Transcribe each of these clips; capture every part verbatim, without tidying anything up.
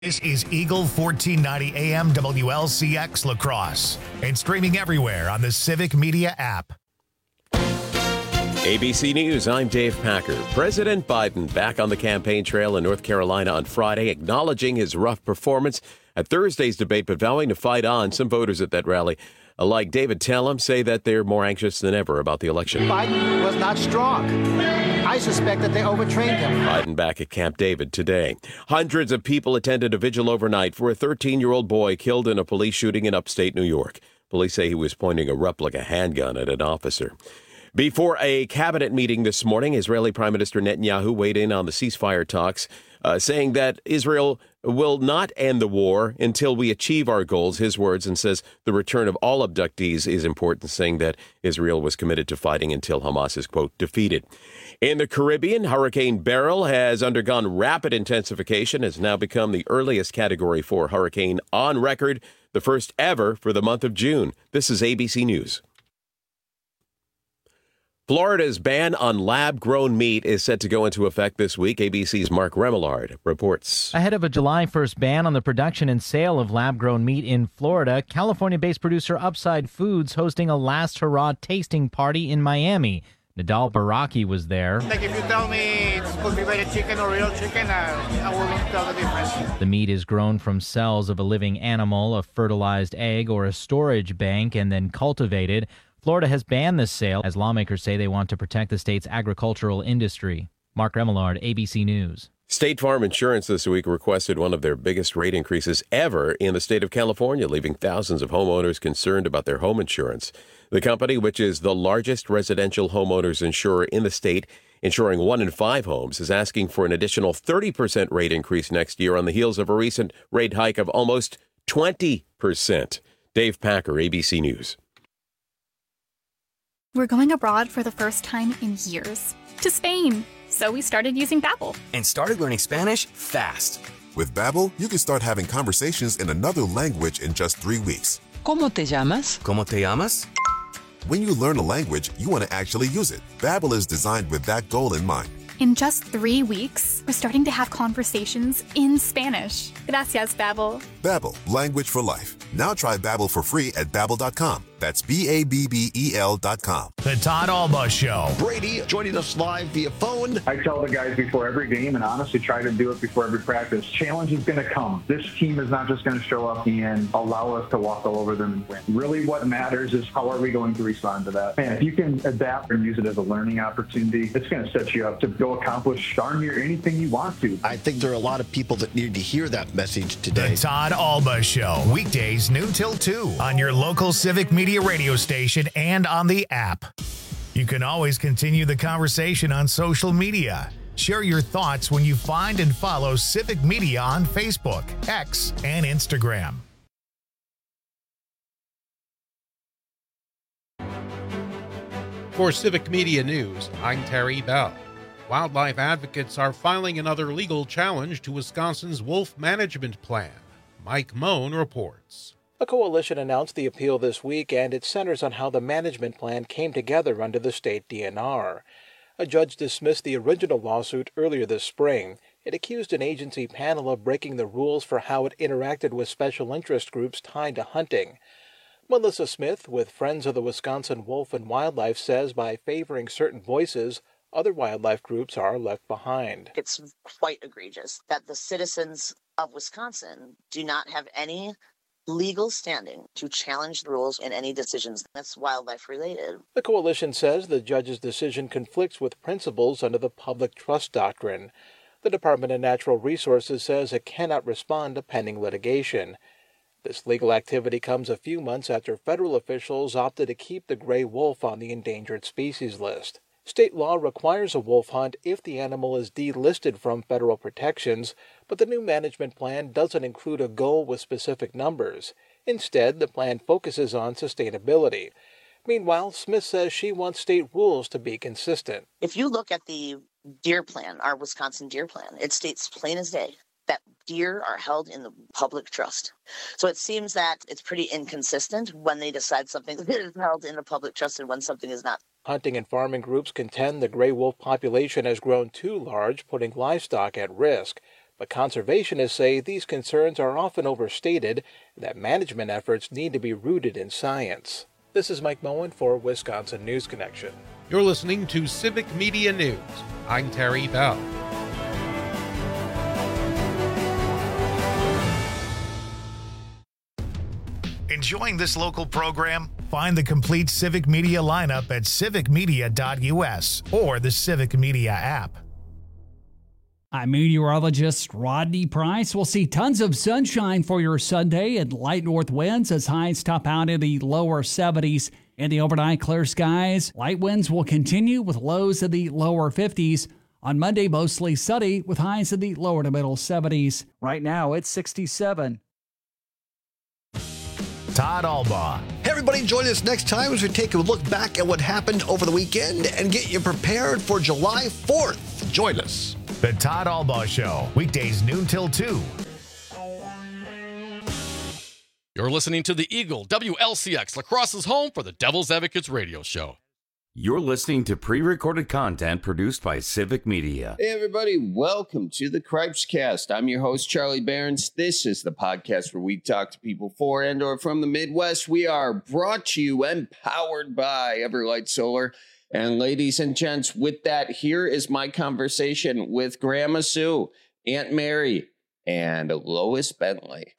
This is Eagle fourteen ninety A M W L C X La Crosse and streaming everywhere on the Civic Media app. A B C News, I'm Dave Packer. President Biden back on the campaign trail in North Carolina on Friday, acknowledging his rough performance at Thursday's debate, but vowing to fight on. Some voters at that rally, like David Tellem, say that they're more anxious than ever about the election. Biden was not strong. I suspect that they overtrained him. Biden back at Camp David today. Hundreds of people attended a vigil overnight for a thirteen-year-old boy killed in a police shooting in upstate New York. Police say he was pointing a replica handgun at an officer. Before a cabinet meeting this morning, Israeli Prime Minister Netanyahu weighed in on the ceasefire talks, uh, saying that Israel will not end the war until we achieve our goals, his words, and says the return of all abductees is important, saying that Israel was committed to fighting until Hamas is, quote, defeated. In the Caribbean, Hurricane Beryl has undergone rapid intensification, has now become the earliest Category four hurricane on record, the first ever for the month of June. This is A B C News. Florida's ban on lab-grown meat is set to go into effect this week. A B C's Mark Remillard reports. Ahead of a July first ban on the production and sale of lab-grown meat in Florida, California-based producer Upside Foods hosting a last hurrah tasting party in Miami. Nadal Baraki was there. Like if you tell me it's cultivated chicken or real chicken, I, I wouldn't tell the difference. The meat is grown from cells of a living animal, a fertilized egg, or a storage bank, and then cultivated. Florida has banned this sale as lawmakers say they want to protect the state's agricultural industry. Mark Remillard, A B C News. State Farm Insurance this week requested one of their biggest rate increases ever in the state of California, leaving thousands of homeowners concerned about their home insurance. The company, which is the largest residential homeowners insurer in the state, insuring one in five homes, is asking for an additional thirty percent rate increase next year on the heels of a recent rate hike of almost twenty percent. Dave Packer, A B C News. We're going abroad for the first time in years. To Spain. So we started using Babbel. And started learning Spanish fast. With Babbel, you can start having conversations in another language in just three weeks. ¿Cómo te llamas? ¿Cómo te llamas? When you learn a language, you want to actually use it. Babbel is designed with that goal in mind. In just three weeks, we're starting to have conversations in Spanish. Gracias, Babbel. Babbel, language for life. Now try Babbel for free at babbel dot com. That's B A B B E L dot com. The Todd Alba Show. Brady joining us live via phone. I tell the guys before every game, and honestly try to do it before every practice, challenge is going to come. This team is not just going to show up and allow us to walk all over them and win. Really what matters is how are we going to respond to that. And if you can adapt and use it as a learning opportunity, it's going to set you up to go accomplish darn near anything you want to. I think there are a lot of people that need to hear that message today. The Todd Alba Show. Weekdays noon till two on your local Civic Media radio station and on the app. You can always continue the conversation on social media. Share your thoughts when you find and follow Civic Media on Facebook, X, and Instagram. For Civic Media News, I'm Terry Bell. Wildlife advocates are filing another legal challenge to Wisconsin's wolf management plan. Mike Moan reports. A coalition announced the appeal this week, and it centers on how the management plan came together under the state D N R. A judge dismissed the original lawsuit earlier this spring. It accused an agency panel of breaking the rules for how it interacted with special interest groups tied to hunting. Melissa Smith, with Friends of the Wisconsin Wolf and Wildlife, says by favoring certain voices, other wildlife groups are left behind. It's quite egregious that the citizens of Wisconsin do not have any legal standing to challenge the rules in any decisions that's wildlife related. The coalition says the judge's decision conflicts with principles under the public trust doctrine. The Department of Natural Resources says it cannot respond to pending litigation. This legal activity comes a few months after federal officials opted to keep the gray wolf on the endangered species list. State law requires a wolf hunt if the animal is delisted from federal protections, but the new management plan doesn't include a goal with specific numbers. Instead, the plan focuses on sustainability. Meanwhile, Smith says she wants state rules to be consistent. If you look at the deer plan, our Wisconsin deer plan, it states plain as day that deer are held in the public trust. So it seems that it's pretty inconsistent when they decide something is held in the public trust and when something is not. Hunting and farming groups contend the gray wolf population has grown too large, putting livestock at risk. But conservationists say these concerns are often overstated and that management efforts need to be rooted in science. This is Mike Moen for Wisconsin News Connection. You're listening to Civic Media News. I'm Terry Bell. Enjoying this local program? Find the complete Civic Media lineup at civic media dot u s or the Civic Media app. I'm meteorologist Rodney Price. We'll see tons of sunshine for your Sunday and light north winds as highs top out in the lower seventies. In the overnight clear skies, light winds will continue with lows in the lower fifties. On Monday, mostly sunny with highs in the lower to middle seventies. Right now, it's sixty-seven. Todd Albaugh. Hey, everybody, join us next time as we take a look back at what happened over the weekend and get you prepared for July fourth. Join us. The Todd Albaugh Show, weekdays noon till two. You're listening to the Eagle W L C X, La Crosse's home for the Devil's Advocates radio show. You're listening to pre-recorded content produced by Civic Media. Hey, everybody. Welcome to the Cripescast. I'm your host, Charlie Behrens. This is the podcast where we talk to people for and or from the Midwest. We are brought to you and powered by Everlight Solar. And ladies and gents, with that, here is my conversation with Grandma Sue, Aunt Mary, and Lois Bentley.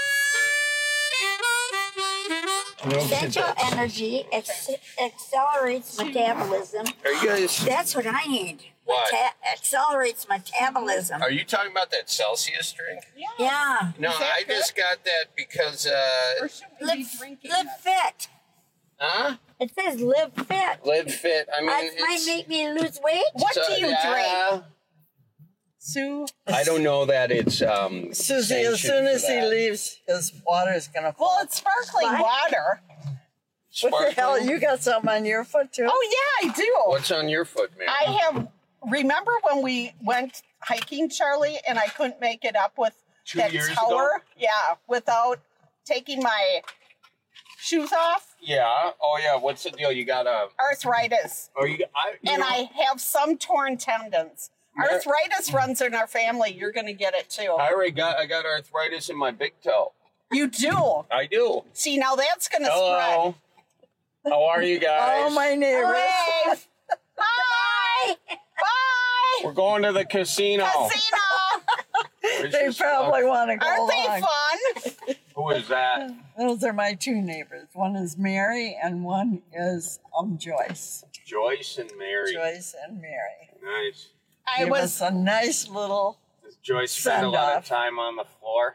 Essential energy ex- accelerates metabolism. Are you guys? That's what I need. What? Meta- accelerates metabolism. Are you talking about that Celsius drink? Yeah. Yeah. No, I good? just got that because, uh... Live, live fit. Huh? It says live fit. Live fit. I mean, That it's... might make me lose weight. What So, do you yeah. drink? Sue? I don't know that it's, um... Susie, as soon as he leaves, his water is going to fall. Well, it's sparkling What? water. What the hell? You got something on your foot, too? Oh, yeah, I do. What's on your foot, man? I have, remember when we went hiking, Charlie, and I couldn't make it up with Two that years tower? ago? Yeah, without taking my shoes off? Yeah. Oh, yeah. What's the deal? You got a... Arthritis. Oh, you, I, you and know, I have some torn tendons. Mar- Arthritis runs in our family. You're going to get it, too. I already got, I got arthritis in my big toe. You do? I do. See, now that's going to Hello. spread. How are you guys? Oh, my neighbors. Wave. Bye. Bye. We're going to the casino. Casino. They probably want to go Aren't they along. fun? Who is that? Those are my two neighbors. One is Mary and one is um Joyce. Joyce and Mary. Joyce and Mary. Nice. I Give was us a nice little Does Joyce spend a send lot of off. time on the floor?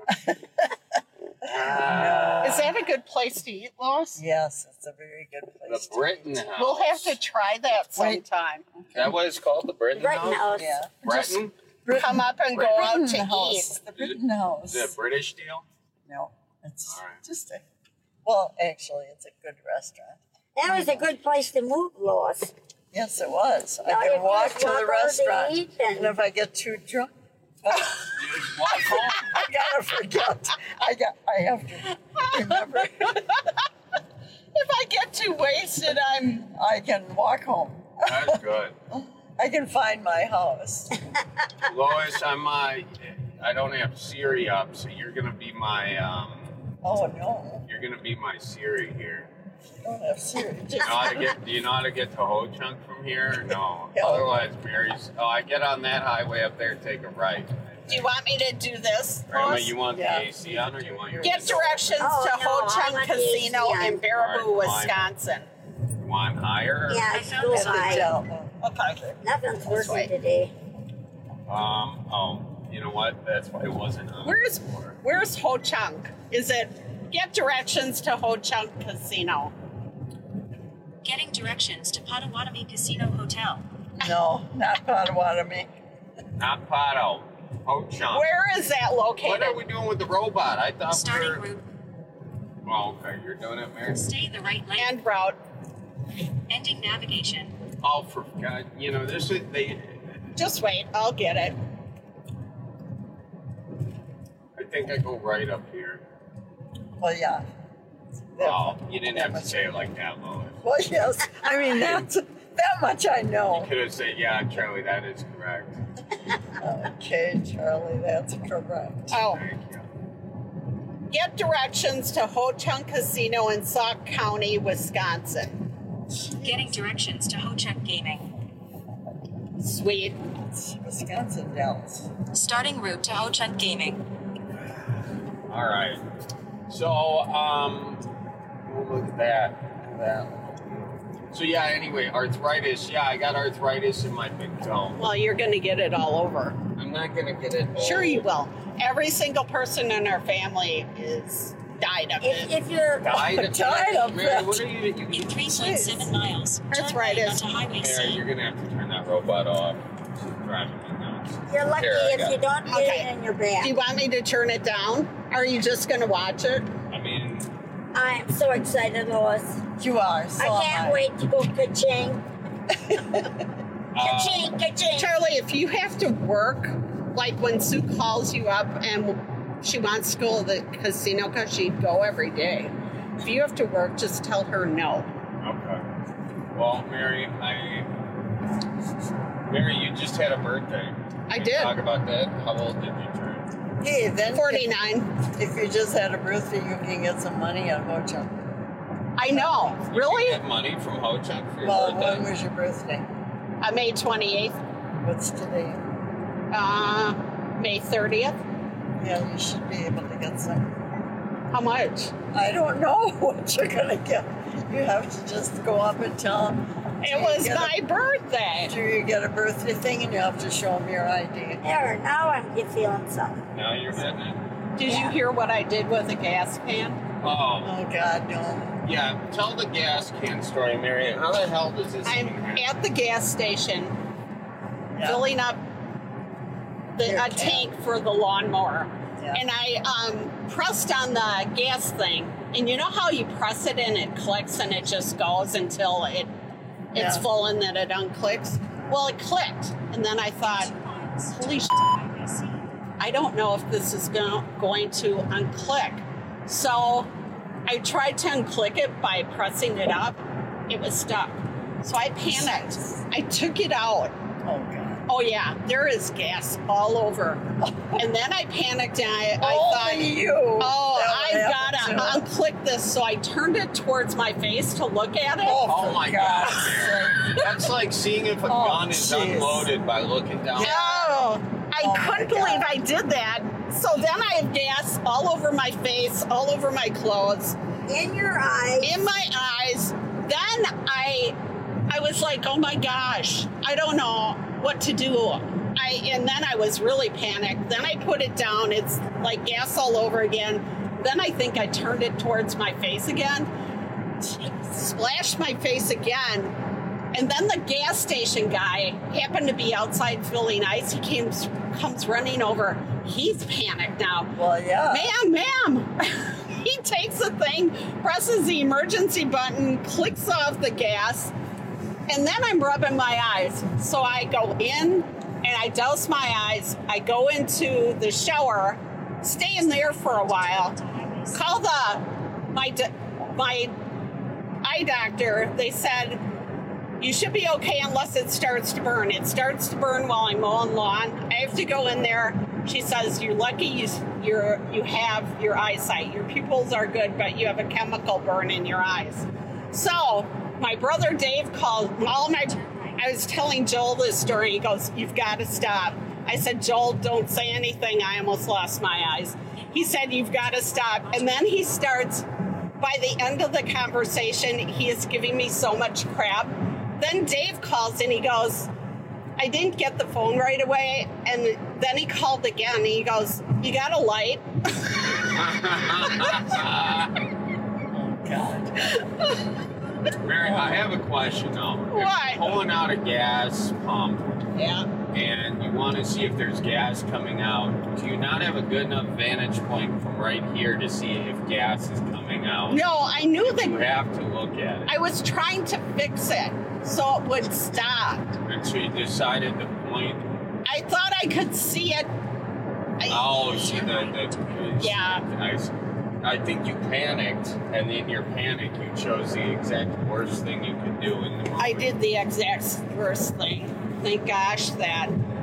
Is that a good place to eat, Lois? Yes, it's a very good place. The Britton House. We'll have to try that Wait. sometime. Is that what it's called? The Britton Britton House? House. Yeah. Bretton? Come up and go out Britton to House. eat. The Britton House. Is it a British deal? No, it's All right. just a. Well, actually, it's a good restaurant. That was a good place to move, Lois. Yes, it was. Yeah, I you can walk just to walk the over to restaurant, eat and- and if I get too drunk, You just walk home. I gotta forget. I got. I have to remember. If I get too wasted, I'm. I can walk home. That's good. I can find my house. Lois, I'm uh, I don't have Siri up, so you're gonna be my um. Oh no! You're gonna be my Siri here. I don't have Siri. Do you know how to get? Do you know how to get to Ho Chunk from here? Or no. Hell. Otherwise, Mary's. Oh, I get on that highway up there, take a right. Do you want me to do this? Grandma, Lois? you want Yeah. the A C on, or you want your? Get directions Oh, to no, Ho I Chunk want the Casino A C in on. Baraboo, All right, fine. Wisconsin. You want higher? Yeah, it's too high. Tell. Okay. Nothing's working today. Um. Oh, you know what? That's why it wasn't on. Where's before. Where's Ho Chunk? Is it get directions to Ho Chunk Casino? Getting directions to Potawatomi Casino Hotel. No, not Potawatomi. Not Pato. Ho Chunk. Where is that located? What are we doing with the robot? I thought Starting we were. route. Oh, okay. You're doing it, Mary. Stay the right lane. And route. Ending navigation. Oh, for God! You know this is they. Just wait, I'll get it. I think I go right up here. Well, yeah. Oh, you didn't have to say it like that, Lois. Well, yes. I mean, that's that much I know. You could have said, "Yeah, Charlie, that is correct." Okay, Charlie, that's correct. Oh. Get directions to Ho Chunk Casino in Sauk County, Wisconsin. Getting directions to Ho Chunk Gaming. Sweet. It's Wisconsin, Dallas. Starting route to Ho Chunk Gaming. All right. So, um, we'll look at that. Look at that. So, yeah, anyway, arthritis. Yeah, I got arthritis in my big toe. Well, you're going to get it all over. I'm not going to get it all Sure you will. Every single person in our family is died of If, it. if you're Died of died of Mary, it. what are you, you In three point seven miles, turn right Arthritis. onto Highway Mary, C. you're going to have to turn that robot off. She's driving me nuts. You're lucky Here, I if got you it. don't get Okay. it in your back. Do you want me to turn it down? Or are you just going to watch it? I mean, I am so excited, Lois. You are. So I am can't wait to go ka-ching. uh, Ka-ching, ka-ching. Charlie, if you have to work, like when Sue calls you up and she wants to go to the casino because she'd go every day, if you have to work, just tell her no. okay. Well, Mary, I... Mary, you just had a birthday. I Can we did. Talk about that. How old did you turn? Hey, then forty-nine. If, if you just had a birthday, you can get some money on Ho Chunk. I know. Did Really? you get money from Ho Chunk for your Well, birthday? when was your birthday? Uh, May twenty-eighth. What's today? Uh, May thirtieth. Yeah, you should be able to get some. How much? I don't know what you're gonna get. You have to just go up and tell them. It was my birthday. Do you get a birthday thing and you have to show them your I D? There, now I'm get feeling something. Now you're getting it. Did you hear what I did with a gas can? Oh. Oh, God, no. Yeah, tell the gas can story, Mary. How the hell does this I'm even happen? at the gas station Yeah. filling up the, Your a can. tank for the lawnmower. Yeah. And I um, pressed on the gas thing. And you know how you press it and it clicks and it just goes until it it's Yeah. full and then it unclicks? Well, it clicked. And then I thought, holy shit, I don't know if this is go- going to unclick. So I tried to unclick it by pressing it up. It was stuck. So I panicked. I took it out. Oh, God. Oh, yeah, there is gas all over. And then I panicked and I, I Only thought, you. oh, That would I've happen got to to- unclick this. So I turned it towards my face to look at it. Oh my God. That's like seeing if a Oh, gun is jeez. unloaded by looking down. Oh, I Oh, my couldn't God. believe I did that. So then I have gas all over my face, all over my clothes, In your eyes. in my eyes. Then I I was like, oh my gosh, I don't know what to do. I and then I was really panicked. Then I put it down. It's like gas all over again. Then I think I turned it towards my face again. Splashed my face again. And then the gas station guy happened to be outside filling ice. He came, comes running over. He's panicked now. Well, yeah. Ma'am, ma'am. He takes the thing, presses the emergency button, clicks off the gas, and then I'm rubbing my eyes. So I go in and I douse my eyes. I go into the shower, stay in there for a while, call the my do- my eye doctor. They said, you should be okay unless it starts to burn. It starts to burn while I'm mowing lawn. I have to go in there. She says, you're lucky you, you're, you have your eyesight. Your pupils are good, but you have a chemical burn in your eyes. So my brother Dave called. All my, I was telling Joel this story. He goes, you've got to stop. I said, Joel, don't say anything. I almost lost my eyes. He said, you've got to stop. And then he starts, by the end of the conversation, he is giving me so much crap. Then Dave calls and he goes, I didn't get the phone right away. And then he called again and he goes, you got a light? Oh, God. Mary, I have a question though. What? If you're pulling out a gas pump Yeah. and you want to see if there's gas coming out, do you not have a good enough vantage point from right here to see if gas is coming out? No, I knew that. You have to look at it. I was trying to fix it so it would stop. And so you decided to point. I thought I could see it. I, Oh, see the, the Yeah. I, s- I think you panicked, and in your panic, you chose the exact worst thing you could do in the moment. I did the exact worst thing. Thank gosh that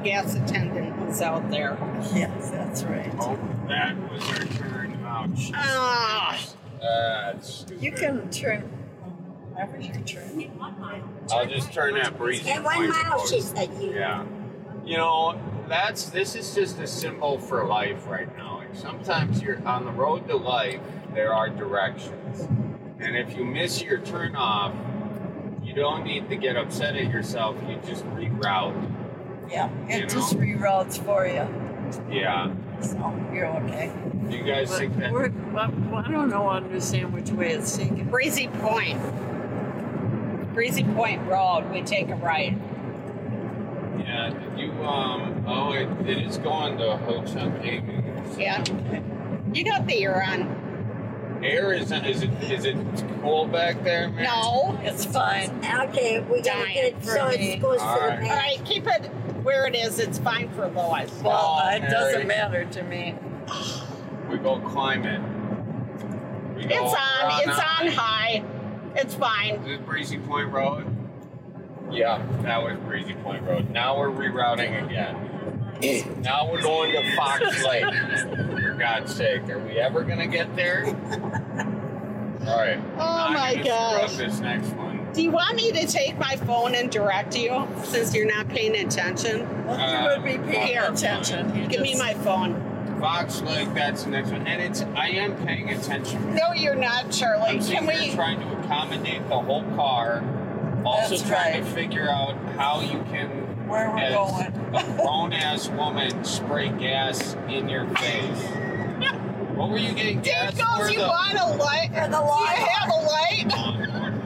gas attendant was out there. Yes, that's right. Oh, that was our turn. Ouch. Ah. That's stupid. You can turn. Where's your turn? I'll just turn that breezy. In one point mile, road. she said you. Yeah. You know, that's this is just a symbol for life right now. Like sometimes you're on the road to life, there are directions. And if you miss your turn off, you don't need to get upset at yourself. You just reroute. Yeah, it You just know? reroutes for you. Yeah. So you're okay. Do you guys But think that? we're, well, I don't know, understand which way it's taking. Breezy Point. Breezy Point Road, we take a right. Yeah. Did you? Um. Oh, it, it is going to Ho Chunk Gaming. Yeah. You got the ear on. Air is is it is it cool back there, man? No. It's fine. Okay, we gotta Dying get it for so me. it goes All to the right. man. All right, keep it where it is. It's fine for Lois. Well, Oh, it doesn't Mary. matter to me. We go climb it. We go It's on. around It's that on way. high. It's fine. Is this Breezy Point Road? Yeah, that was Breezy Point Road. Now we're rerouting again. Now we're going to Fox Lake. For God's sake, are we ever gonna get there? All right. Oh Now my I'm gonna screw gosh. up this next one. Do you want me to take my phone and direct you since you're not paying attention? Well, Uh, you would be paying Here. attention. You Give me just- my phone. Fox Lake, that's the next one, and it's I am paying attention. No, you're not, Charlie. I'm sitting Can here we? trying to accommodate the whole car. Also That's trying right. to figure out how you can, Where we're as going. a grown-ass woman, spray gas in your face. What were you getting gas Dave goes, for? you the- want a light? For the Do light. you have a light?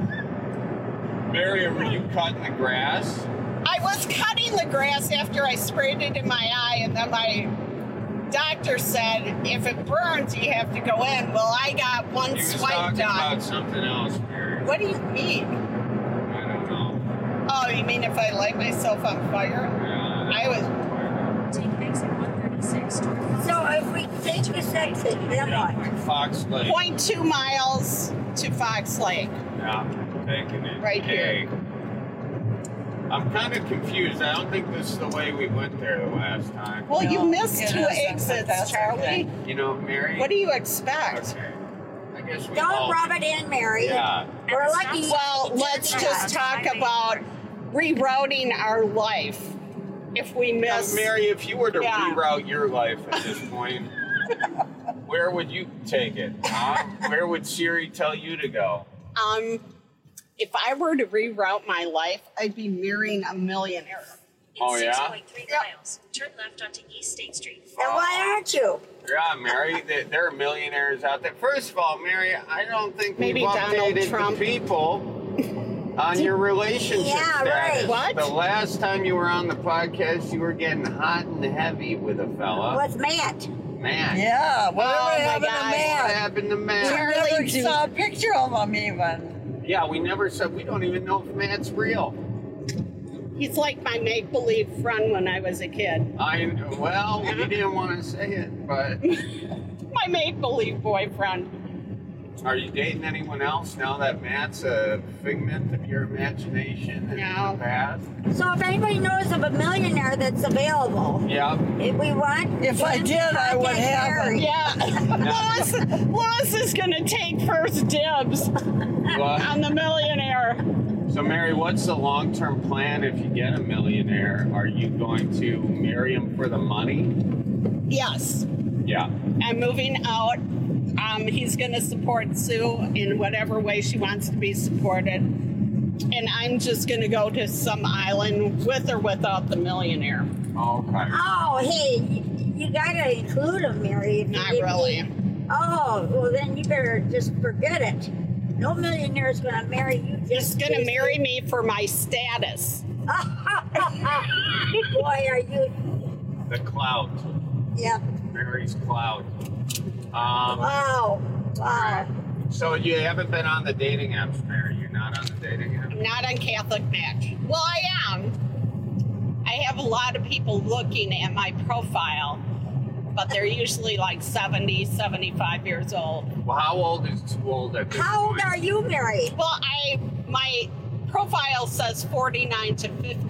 Mary, were you cutting the grass? I was cutting the grass after I sprayed it in my eye, and then my doctor said if it burns, you have to go in. Well, I got one You was swipe talking done. about something else, Mary. What do you mean? I don't know. Oh, you mean if I light myself on fire? Yeah, I was. Take exit one thirty-six. So if we take this exit, then Yeah, what? like Fox Lake. Point two miles to Fox Lake. Yeah, taking it. Right here. Hey. I'm kind of confused. I don't think this is the way we went there the last time. Well, you No, missed it two isn't, but exits, that's Charlie. okay. You know, Mary. What do you expect? Okay. I guess we Don't all. rub it in, Mary. Yeah. We're lucky. Well, let's just talk about rerouting our life. If we Now, miss, Mary, if you were to Yeah. reroute your life at this point, where would you take it? Huh? Where would Siri tell you to go? um, if I were to reroute my life, I'd be marrying a millionaire. Oh, yeah? six point three miles. Turn left onto East State Street. And why aren't you? Yeah, Mary, there there are millionaires out there. First of all, Mary, I don't think Maybe we've Donald updated Trump. the people on your relationship Yeah, status. right. What? The last time you were on the podcast, you were getting hot and heavy with a fella. What's Matt? Man. Yeah, whatever Oh, my happened God. to What man? happened to We Matt? Charlie, never do- saw a picture of him even. Yeah, we never said, we don't even know if Matt's real. He's like my make-believe friend when I was a kid. I, well, we didn't want to say it, but My make-believe boyfriend. are you dating anyone else now that Matt's a figment of your imagination in No. the past? So if anybody knows of a millionaire that's available, Yeah. if we want, If I him, did, I would contact have him. Mary. Yeah. Lois, Lois is going to take first dibs What? on the millionaire. So, Mary, what's the long-term plan if you get a millionaire? Are you going to marry him for the money? Yes. Yeah. I'm moving out. Um, he's going to support Sue in whatever way she wants to be supported. And I'm just going to go to some island with or without the millionaire. Okay. Oh, hey, you, you gotta include him, Mary. if you Not give really. me- Oh, well then you better just forget it. No millionaire is gonna marry you. He's going to marry me for my status. Boy, are you? The clout. Yep. Mary's clout. Um, Wow. Wow. so you haven't been on the dating apps, Mary? You're not on the dating apps? I'm not on Catholic Match. Well, I am. I have a lot of people looking at my profile, but they're usually like seventy, seventy-five years old. Well, how old is too old at this How old point? are you, Mary? Well, I my profile says forty-nine to fifty.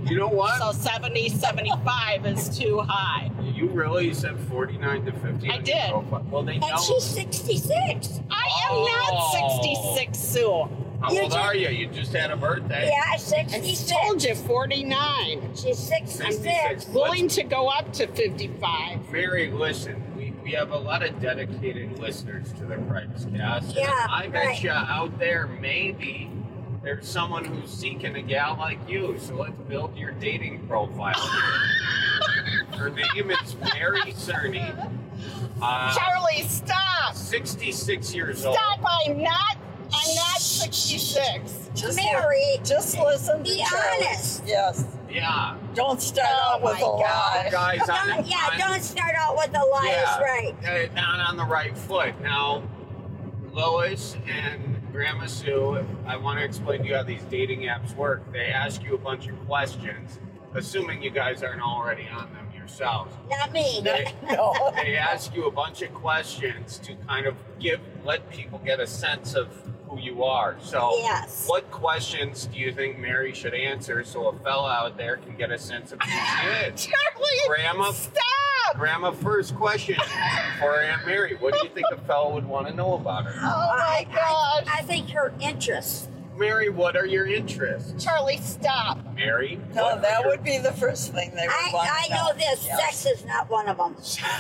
You know what? So seventy, seventy-five is too high. You really said forty-nine to fifty? I did. Well, they know. And she's sixty-six. I am Oh. not sixty-six, Sue. How You old just- are you? You just had a birthday. Yeah, I sixty-six. told you forty-nine. She's sixty-six. sixty-six. Willing to go up to fifty-five. Mary, listen, we, we have a lot of dedicated listeners to the Cripes Cast. Yeah, I bet right. you out there, maybe there's someone who's seeking a gal like you. So let's build your dating profile. Her name is Mary Cerny. Uh, Charlie, stop. sixty-six years old. Stop. I'm not. I'm not sixty-six. Just Mary, li- just listen be to Charlie. honest. Yes. Yeah. Don't start Oh out with my a lie. Guys, on, Don't, yeah, on- don't start out with the lies, yeah, right? uh, not on the right foot. Now, Lois and Grandma Sue, I want to explain to you how these dating apps work. They ask you a bunch of questions, assuming you guys aren't already on them yourselves. Not me. They, No. they ask you a bunch of questions to kind of give, let people get a sense of who you are. So, Yes. what questions do you think Mary should answer so a fella out there can get a sense of who she is? Charlie, Grandma, stop. Grandma, first question for Aunt Mary. What do you think a fella would want to know about her? Oh my gosh. I think her interests. Mary, what are your interests? Charlie, stop. Mary? No, what that are your- would be the first thing they would I, want I to know this. Yes. Sex is not one of them.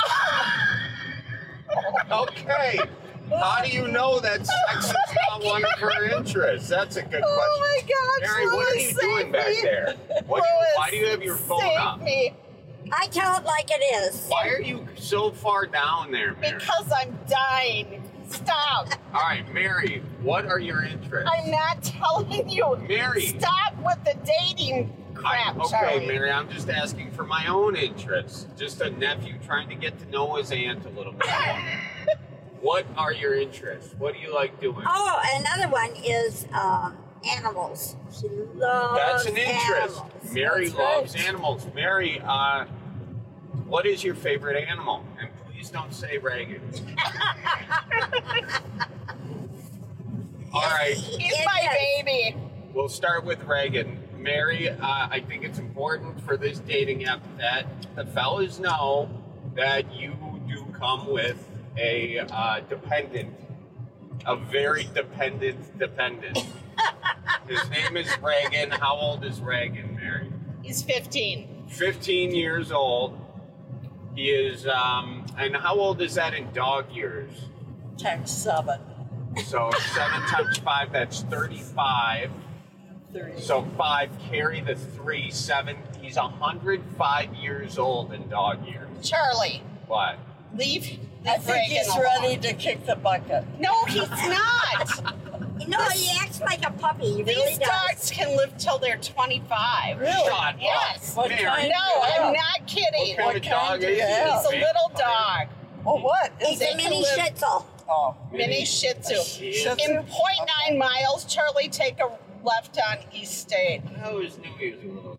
Okay. How do you know that sex is not one of her interests? That's a good question. Oh my gosh, Mary, what are Lois, you doing save back me. there? What do you, Lois, why do you have your phone save up? me. I tell it like it is. Why are you so far down there, Mary? Because I'm dying. Stop. All right, Mary, what are your interests? I'm not telling you. Mary. Stop with the dating crap, I, okay, Charlie. Mary, I'm just asking for my own interests. Just a nephew trying to get to know his aunt a little bit more. What are your interests? What do you like doing? Oh, another one is um, animals. She loves That's an interest. animals. Mary That's loves right. animals. Mary, uh, what is your favorite animal? And please don't say Reagan. All right, He's my baby. we'll start with Reagan. Mary, uh, I think it's important for this dating app that the fellas know that you do come with a uh, dependent, a very dependent dependent. His name is Reagan. How old is Reagan, Mary? He's fifteen. fifteen years old. He is, um, and how old is that in dog years? Times seven. So seven times five, that's thirty-five. thirty. So five, carry the three, seven. He's one hundred five years old in dog years. Charlie, What? leave. leave I think Reagan he's alone. ready to kick the bucket. No, he's not. No, he acts like a puppy. He really These does. dogs can live till they're twenty-five. Really? Shut Yes. up. What Mary. kind? No, I'm not What kidding. kind of dog do is you he? have? He's a little dog. Well, what? Is He's he a can mini live- Shih Tzu. Oh, Mini Shih Tzu. Shih Tzu? In point nine miles, Charlie, take a left on East State. I always knew he was a little.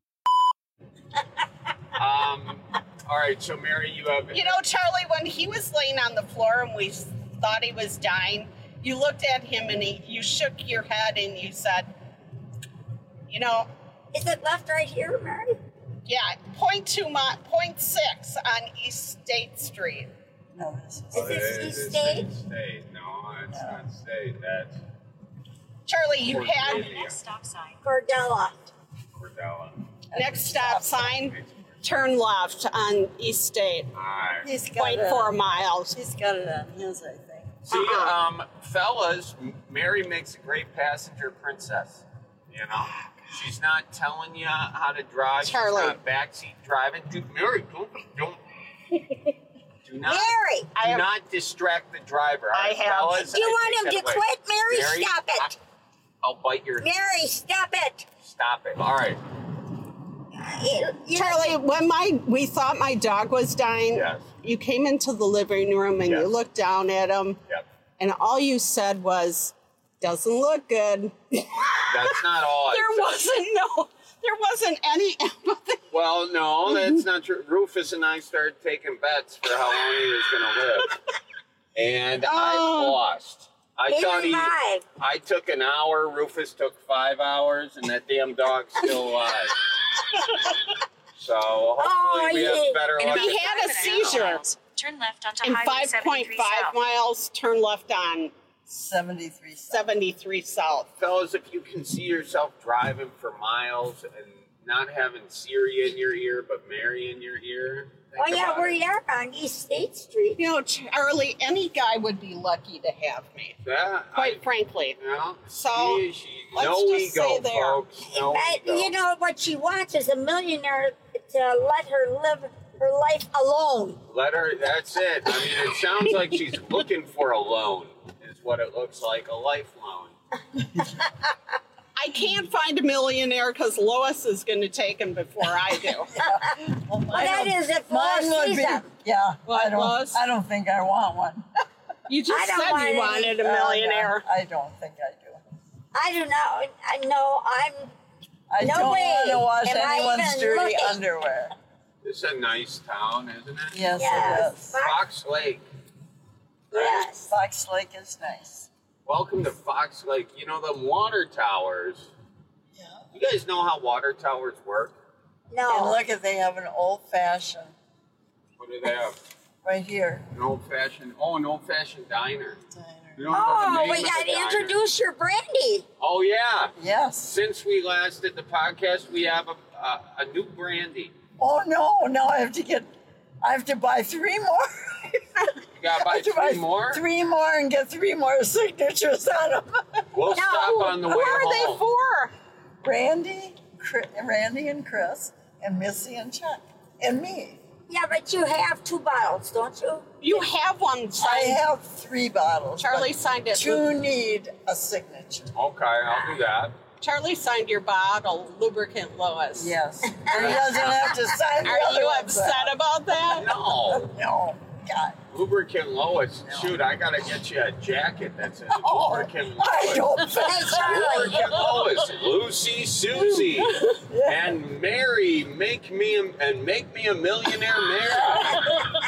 um. All right. So Mary, you have. You know, Charlie, when he was laying on the floor and we thought he was dying, you looked at him and he, you shook your head and you said, you know, Is it left right here, Mary? yeah, point two, mi- point six on East State Street. no, this is. Is this It East is State? State. No, it's not state. That's Charlie, you had Cordelia. Next stop sign. Cordella. Cordella. next stop sign, turn left on East State. All right. He's got Point it. four miles. He's got it on his, I think. See, Uh-uh. um, fellas, M- Mary makes a great passenger princess. You know, she's not telling you how to drive. Charlie. She's not backseat driving. Dude, Mary, don't, don't, do not, Mary! I do have- not distract the driver. all I right, have- fellas, Do you I want take him to that away. quit, Mary? Stop it. I, I'll bite your. Mary, stop it. Stop it. All right. You- you- Charlie, when my we thought my dog was dying, Yes. you came into the living room and Yes. you looked down at him, Yep. and all you said was, "Doesn't look good." That's not all. I There said. wasn't no, there wasn't any empathy. Well, no, that's not true. Rufus and I started taking bets for how long he was going to live, and I Oh. lost. I He thought he. revived. I took an hour. Rufus took five hours, and that damn dog's still alive. So hopefully Oh, we have yeah. better luck. He had a seizure. Turn left onto In Highway five point seventy-three five South. miles, turn left on seventy-three seventy-three South. Fellas, if you can see yourself driving for miles and not having Siri in your ear, but Mary in your ear, think Oh, yeah, about where it. you are on East State Street. You know, Charlie, any guy would be lucky to have me, Yeah, quite I, frankly. you know, So, she, she, let's no just ego, say there. folks. No But, ego. you know, what she wants is a millionaire to let her live her life alone. Let her, that's it. I mean, it sounds like she's looking for a loan, is what it looks like, a life loan. I can't find a millionaire because Lois is going to take him before I do. Well, that is if Mine Lois would sees be, them. yeah. What, I don't. Lois? I don't think I want one. You just I don't said want you any- wanted a Uh, no, millionaire. I don't think I do. I do not. I know I'm. I No don't way want to wash am I anyone's even dirty looking. underwear. This is a nice town, isn't it? Yes, Yes. it is. Fox Lake. Yes. Fox Lake is nice. Welcome to Fox Lake. You know, the water towers. Yeah. You guys know how water towers work? And No. look at they have an old fashioned What do they have? right here. An old fashioned, oh, an old fashioned diner. Diner. You don't know the Oh, name we of the got to diner. introduce your brandy. Oh, yeah. Yes. Since we last did the podcast, we have a, a, a new brandy. Oh no! Now I have to get. I have to buy three more. You got to I buy have to three more? Three more and get three more signatures on them. We'll No, stop on the Who way are home. they for? Randy, Chris, Randy and Chris, and Missy and Chuck, and me. Yeah, but you have two bottles, don't you? You have one I signed. have three bottles. Charlie but signed it. Two need a signature. Okay, I'll do that. Charlie signed your bottle, lubricant Lois. Yes. And he doesn't have to sign the Are other you ones upset out. about that? No. No. God. Lubricant Lois. Shoot, I got to get you a jacket that says Oh, Lubricant I Lois. don't Hey, think so. Charlie. Lubricant Lois, Lucy, Susie, and Mary, make me a, and make me a millionaire, Mary.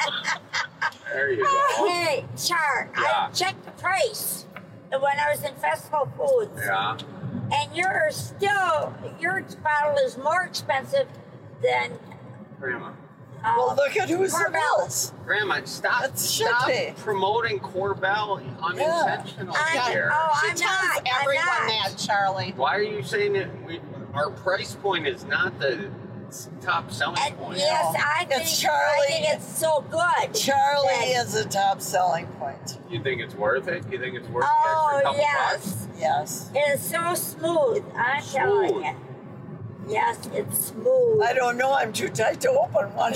There you go. Hey, Char, Yeah. I checked the price when I was in Festival Foods. Yeah. And you're still, your bottle is more expensive than. Grandma. Uh, Well, look at who's the Corbell's. bills. Grandma, stop, That should stop be. promoting Corbell unintentionally I- here. oh, She I'm tells not, I'm everyone not. that, Charlie. Why are you saying that we, our price point is not the top selling And point? yes, I think, It's Charlie. I think it's so good. Charlie that- is a top selling point. You think it's worth it? You think it's worth Oh, the extra couple yes. bucks? Yes. It is so smooth. I'm telling Smooth. you. Yes, it's smooth. I don't know. I'm too tight to open one.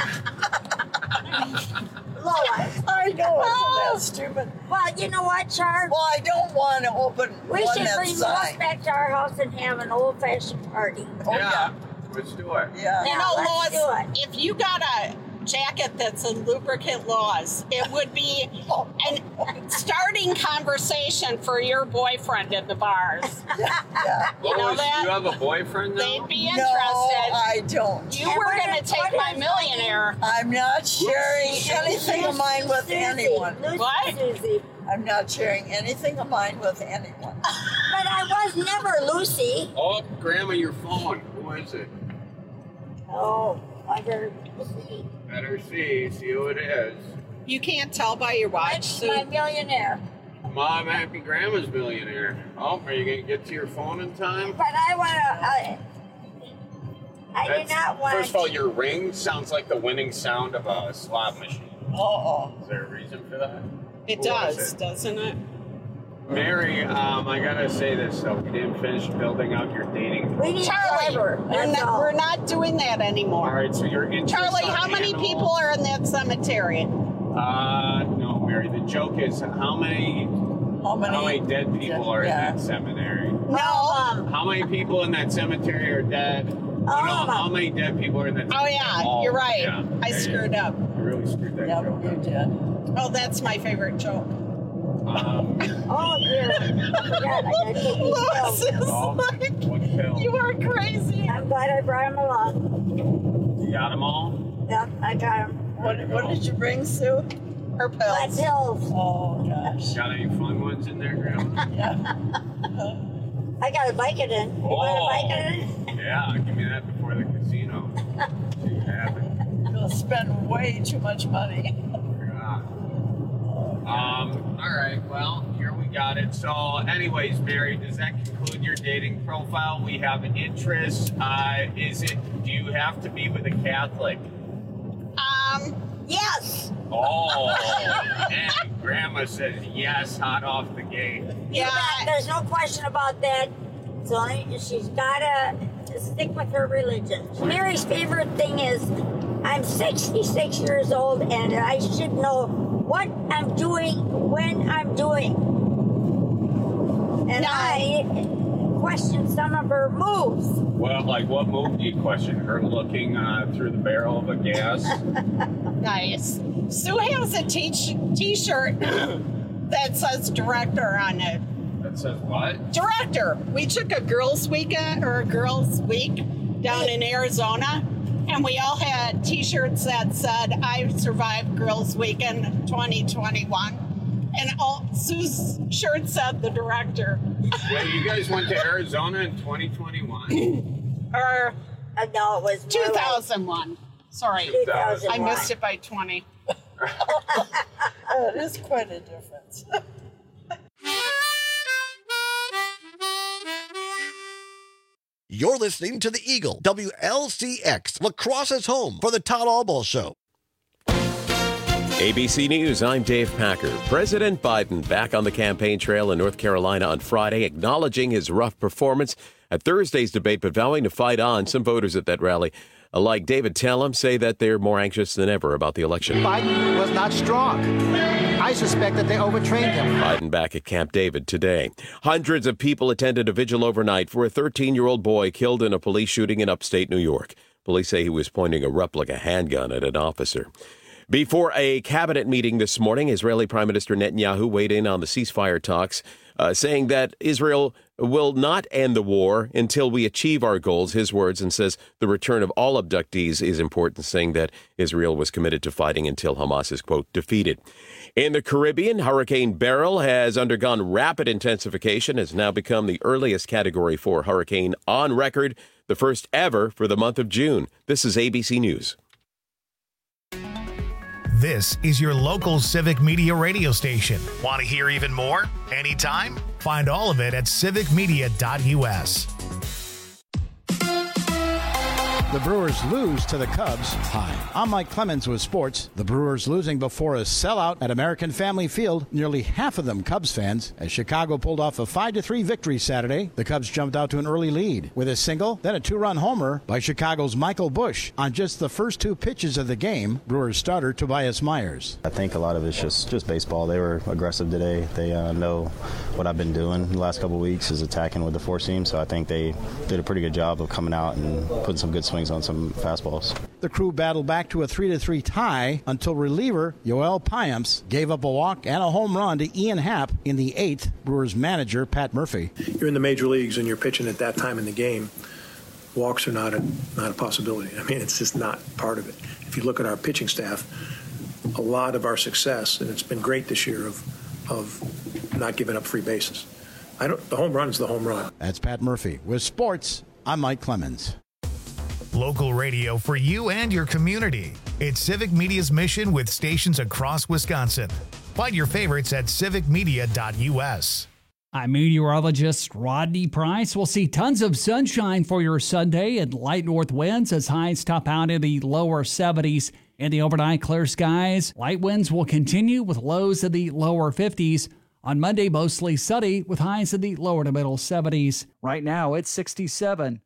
Lois. I know. Isn't that stupid? Well, you know what, Char? Well, I don't want to open We one should that's bring Lois signed. back to our house and have an old-fashioned party. Oh, yeah. yeah. Let's do it. Yeah. You Yeah, know, let's do Lois, it. if you got a jacket that's in lubricant laws, it would be an starting conversation for your boyfriend in the bars. Yeah. You know Lois, that? you have a boyfriend now? They'd be No, interested. I don't. You And were what going to if- take what my if- millionaire. I'm not sharing Lucy, anything of Lucy, mine with Susie, anyone. Lucy, What? Susie. I'm not sharing anything of mine with anyone. But I was never Lucy. Oh, Grandma, your phone. Who is it? Oh, I better see. Better see. See who it is. You can't tell by your watch, I'm Sue. my millionaire. Mom, happy Grandma's millionaire. Oh, are you going to get to your phone in time? But I want to. I, I do That's- not want. First of all, your ring sounds like the winning sound of a slot machine. Uh-oh. Is there a reason for that? It Who was does, it? doesn't it? Mary, um, I gotta say this though. We didn't finish building out your dating. We need Charlie, fiber. we're That's not, all. we're not doing that All anymore. right, so your interest Charlie, on how many animals- people are in that cemetery? Uh, no, Mary. The joke is how many How many? how many dead people are Yeah. in that cemetery? No. Um, How many people in that cemetery are dead? You know, Um, how many dead people are in that? Oh, yeah, Oh, you're right. yeah. I Yeah, screwed yeah. up. You really screwed that Yep, joke you up. did. Oh, that's my favorite joke. Um, oh dear. I forgot. I gotta take these Lois pills. is oh, like, what pill? you are crazy. I'm glad I brought him along. You got them all? Yep, I got him. What, what did you bring, Sue? Her My pills. pills. Oh, gosh. Got any fun ones in there, Grandma? Yeah. I got a Vicodin. You want Oh. a Vicodin? Yeah, give me that before the casino. See what happens. You'll spend way too much money. Yeah. Um, all right, well, here we got it. So, anyways, Mary, does that conclude your dating profile? We have interests. Uh, is it, do you have to be with a Catholic? Um, yes. Oh, and Grandma says yes, hot off the gate. Yeah, there's no question about that. It's only, she's gotta stick with her religion. Mary's favorite thing is, I'm sixty-six years old and I should know what I'm doing when I'm doing. And I question some of her moves. Well, like what move do you question? Her looking uh, through the barrel of a gas? Nice. Sue has a t- t-shirt that says director on it. That says what? Director. We took a girls' weekend or a girls' week down in Arizona, and we all had t-shirts that said, I survived Girls' Weekend twenty twenty-one. And all Sue's shirt said the director. Well, you guys went to Arizona in twenty twenty-one? Or uh, no, it was two thousand one. Sorry, two thousand one. I missed it by twenty. Oh, it is quite a difference. You're listening to the Eagle, W L C X, Lacrosse's home for the Todd Albaugh Show. A B C News, I'm Dave Packer. President Biden back on the campaign trail in North Carolina on Friday, acknowledging his rough performance at Thursday's debate, but vowing to fight on. Some voters at that rally, like David Tellem, say that they're more anxious than ever about the election. Biden was not strong. I suspect that they overtrained him. Biden back at Camp David today. Hundreds of people attended a vigil overnight for a thirteen-year-old boy killed in a police shooting in upstate New York. Police say he was pointing a replica handgun at an officer. Before a cabinet meeting this morning, Israeli Prime Minister Netanyahu weighed in on the ceasefire talks, uh, saying that Israel will not end the war until we achieve our goals, his words, and says the return of all abductees is important, saying that Israel was committed to fighting until Hamas is, quote, defeated. In the Caribbean, Hurricane Beryl has undergone rapid intensification, has now become the earliest Category four hurricane on record, the first ever for the month of June. This is A B C News. This is your local Civic Media radio station. Want to hear even more? Anytime? Find all of it at civic media dot u s. The Brewers lose to the Cubs. Hi, I'm Mike Clemens with sports. The Brewers losing before a sellout at American Family Field. Nearly half of them Cubs fans. As Chicago pulled off a five to three victory Saturday, the Cubs jumped out to an early lead with a single, then a two-run homer by Chicago's Michael Busch on just the first two pitches of the game. Brewers starter Tobias Myers. I think a lot of it's just, just baseball. They were aggressive today. They uh, know what I've been doing the last couple of weeks is attacking with the four seam, so I think they did a pretty good job of coming out and putting some good swings on some fastballs. The crew battled back to a three to three tie until reliever Yoel Payamps gave up a walk and a home run to Ian Happ in the eighth. Brewers manager Pat Murphy. You're in the major leagues and you're pitching at that time in the game. Walks are not a not a possibility. I mean, it's just not part of it. If you look at our pitching staff, a lot of our success, and it's been great this year, of of not giving up free bases. I don't. The home run is the home run. That's Pat Murphy. With sports, I'm Mike Clemens. Local radio for you and your community. It's Civic Media's mission with stations across Wisconsin. Find your favorites at civic media dot u s. I'm meteorologist Rodney Price. We'll see tons of sunshine for your Sunday and light north winds as highs top out in the lower seventies. In the overnight, clear skies. Light winds will continue with lows in the lower fifties. On Monday, mostly sunny with highs in the lower to middle seventies. Right now, it's sixty-seven.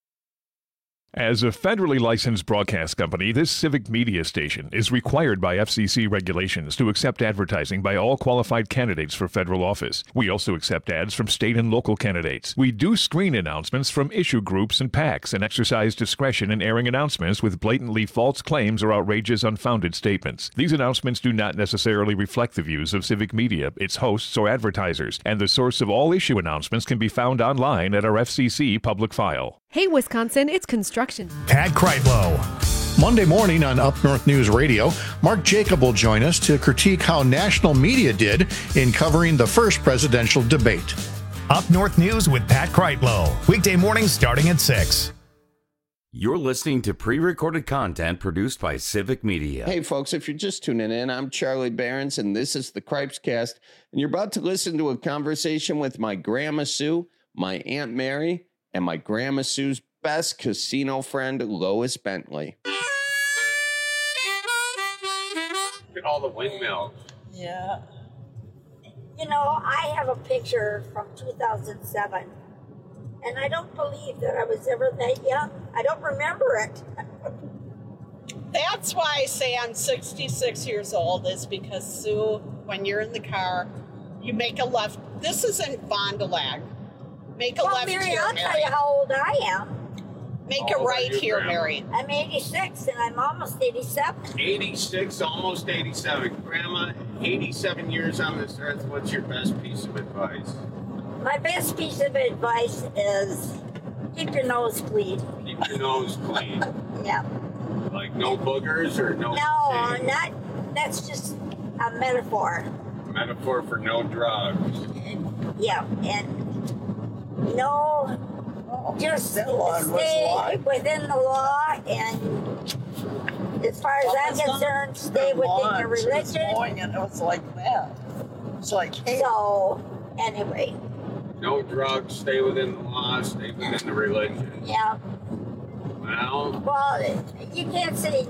As a federally licensed broadcast company, this Civic Media station is required by F C C regulations to accept advertising by all qualified candidates for federal office. We also accept ads from state and local candidates. We do screen announcements from issue groups and PACs and exercise discretion in airing announcements with blatantly false claims or outrageous, unfounded statements. These announcements do not necessarily reflect the views of Civic Media, its hosts, or advertisers, and the source of all issue announcements can be found online at our F C C public file. Hey, Wisconsin, it's construction. Pat Kreitlow. Monday morning on Up North News Radio, Mark Jacob will join us to critique how national media did in covering the first presidential debate. Up North News with Pat Kreitlow. Weekday mornings starting at six. You're listening to pre-recorded content produced by Civic Media. Hey, folks, if you're just tuning in, I'm Charlie Behrens, and this is the Cripes Cast, and you're about to listen to a conversation with my Grandma Sue, my Aunt Mary, and my Grandma Sue's best casino friend, Lois Bentley. Look at all the windmills. Yeah. You know, I have a picture from two thousand seven, and I don't believe that I was ever that young. I don't remember it. That's why I say I'm sixty-six years old, is because, Sue, when you're in the car, you make a left. This is in Fond du Lac. Make a well, left Mary, here, I'll Mary. tell you how old I am. Make How a old are right you, here, Grandma? Mary. I'm eighty-six, and I'm almost eighty-seven. eighty-six, almost eighty-seven. Grandma, eighty-seven years on this earth. What's your best piece of advice? My best piece of advice is keep your nose clean. Keep your nose clean. Yeah. Like no boogers or no... No, shame? not. That's just a metaphor. Metaphor for no drugs. Yeah, and no, just That one was stay why? within the law, and as far as I'm concerned, stay within your religion. And it was like that. It's like, hey, So, anyway, No drugs, stay within the law, stay within the religion. yeah. Well, Well, you can't say.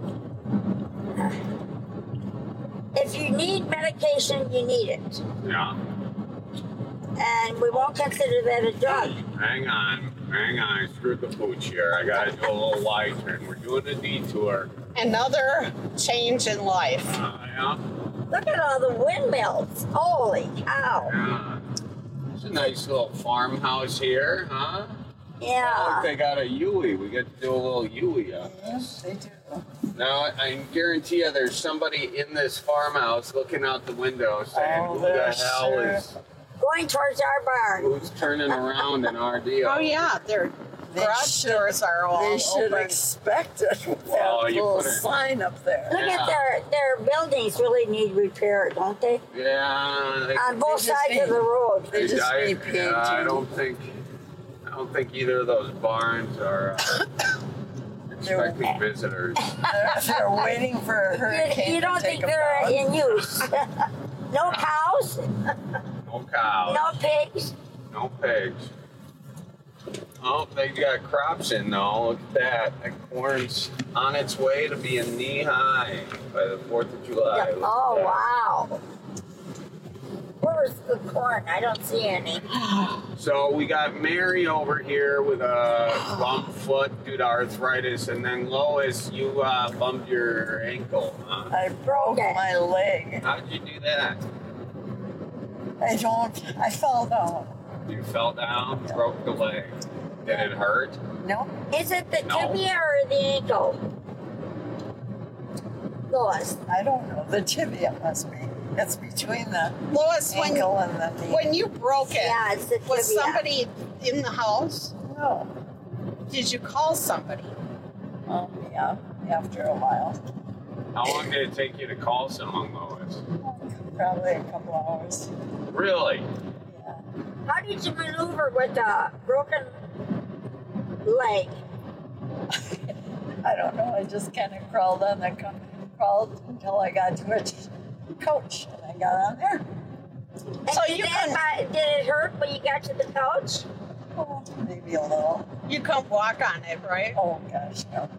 If you need medication, you need it, yeah. and we won't consider that a drug. Hang on, hang on. I screwed the pooch here. I gotta do a little wide turn. We're doing a detour. Another change in life. Uh, yeah, Look at all the windmills. Holy cow. yeah. It's a nice little farmhouse here, huh? Yeah. Look, they got a Yui. We get to do a little Yui on this. they do. Now, I guarantee you there's somebody in this farmhouse looking out the window saying, Oh, who the there hell sure. is, Going towards our barn. who's turning around in our deal? Oh, yeah, their They garage should- doors are all They should open. expect it with that Oh, you little put it- sign up there. Look Yeah. at their their buildings really need repair, don't they? Yeah. They, On both They just sides of need- the road. They just I, need painting. yeah, I don't think, I don't think either of those barns are uh, expecting visitors. They're, they're waiting for a hurricane You, you don't to take think they're them down. in use? No cows, No cows. no pigs. No pigs. Oh, they got crops in though. Look at that. That corn's on its way to being knee high by the fourth of July. Look at Oh that. wow. Where's the corn? I don't see any. So we got Mary over here with a bump foot due to arthritis, and then Lois, you uh, bumped your ankle. Huh? I broke Okay. my leg. How did you do that? I don't. I fell down. You fell down, broke the leg. Did it hurt? No. Is it the No. tibia or the ankle? Lois. I don't know. The tibia must be. It's between the Lois, when, ankle and the knee. when you broke it, Yeah, it's the was tibia. somebody in the house? No. Did you call somebody? Um, yeah. After a while. How long did it take you to call someone, Lois? Probably a couple hours. Really? How did you maneuver with a broken leg? I don't know. I just kind of crawled on the co- crawled until I got to a t- couch and I got on there. And So did, you that, can- uh, did it hurt when you got to the couch? Oh, maybe a little. You can't walk on it, right? Oh gosh, no.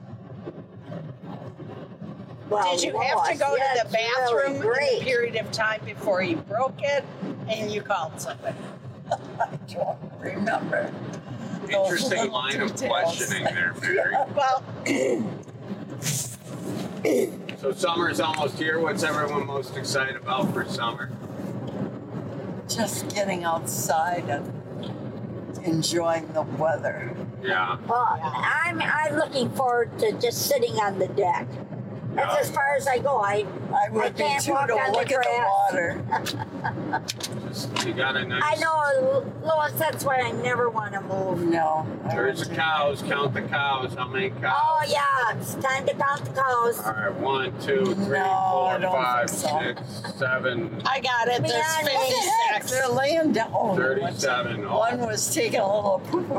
Well, Did you have to Lois, go to that's the bathroom really in great. a period of time before you broke it and you called somebody? I don't remember. Those Interesting little line of details. questioning there, Mary. Well, So summer's almost here. What's everyone most excited about for summer? Just getting outside and enjoying the weather. Yeah. Well, I'm I'm looking forward to just sitting on the deck. That's as far as I go. I I would be can't too walk to on the look at grass. the water. Just, you got a nice. I know, Lois. That's why I never want to move. No. There's the cows. Count the cows. How many cows? Oh yeah, it's time to count the cows. All right. One, two, three, No, I four, don't five, think so. six, seven, I got it. Be There's honest. fifty-six. They're laying down. thirty-seven. Oh, One was taking a little poo-poo.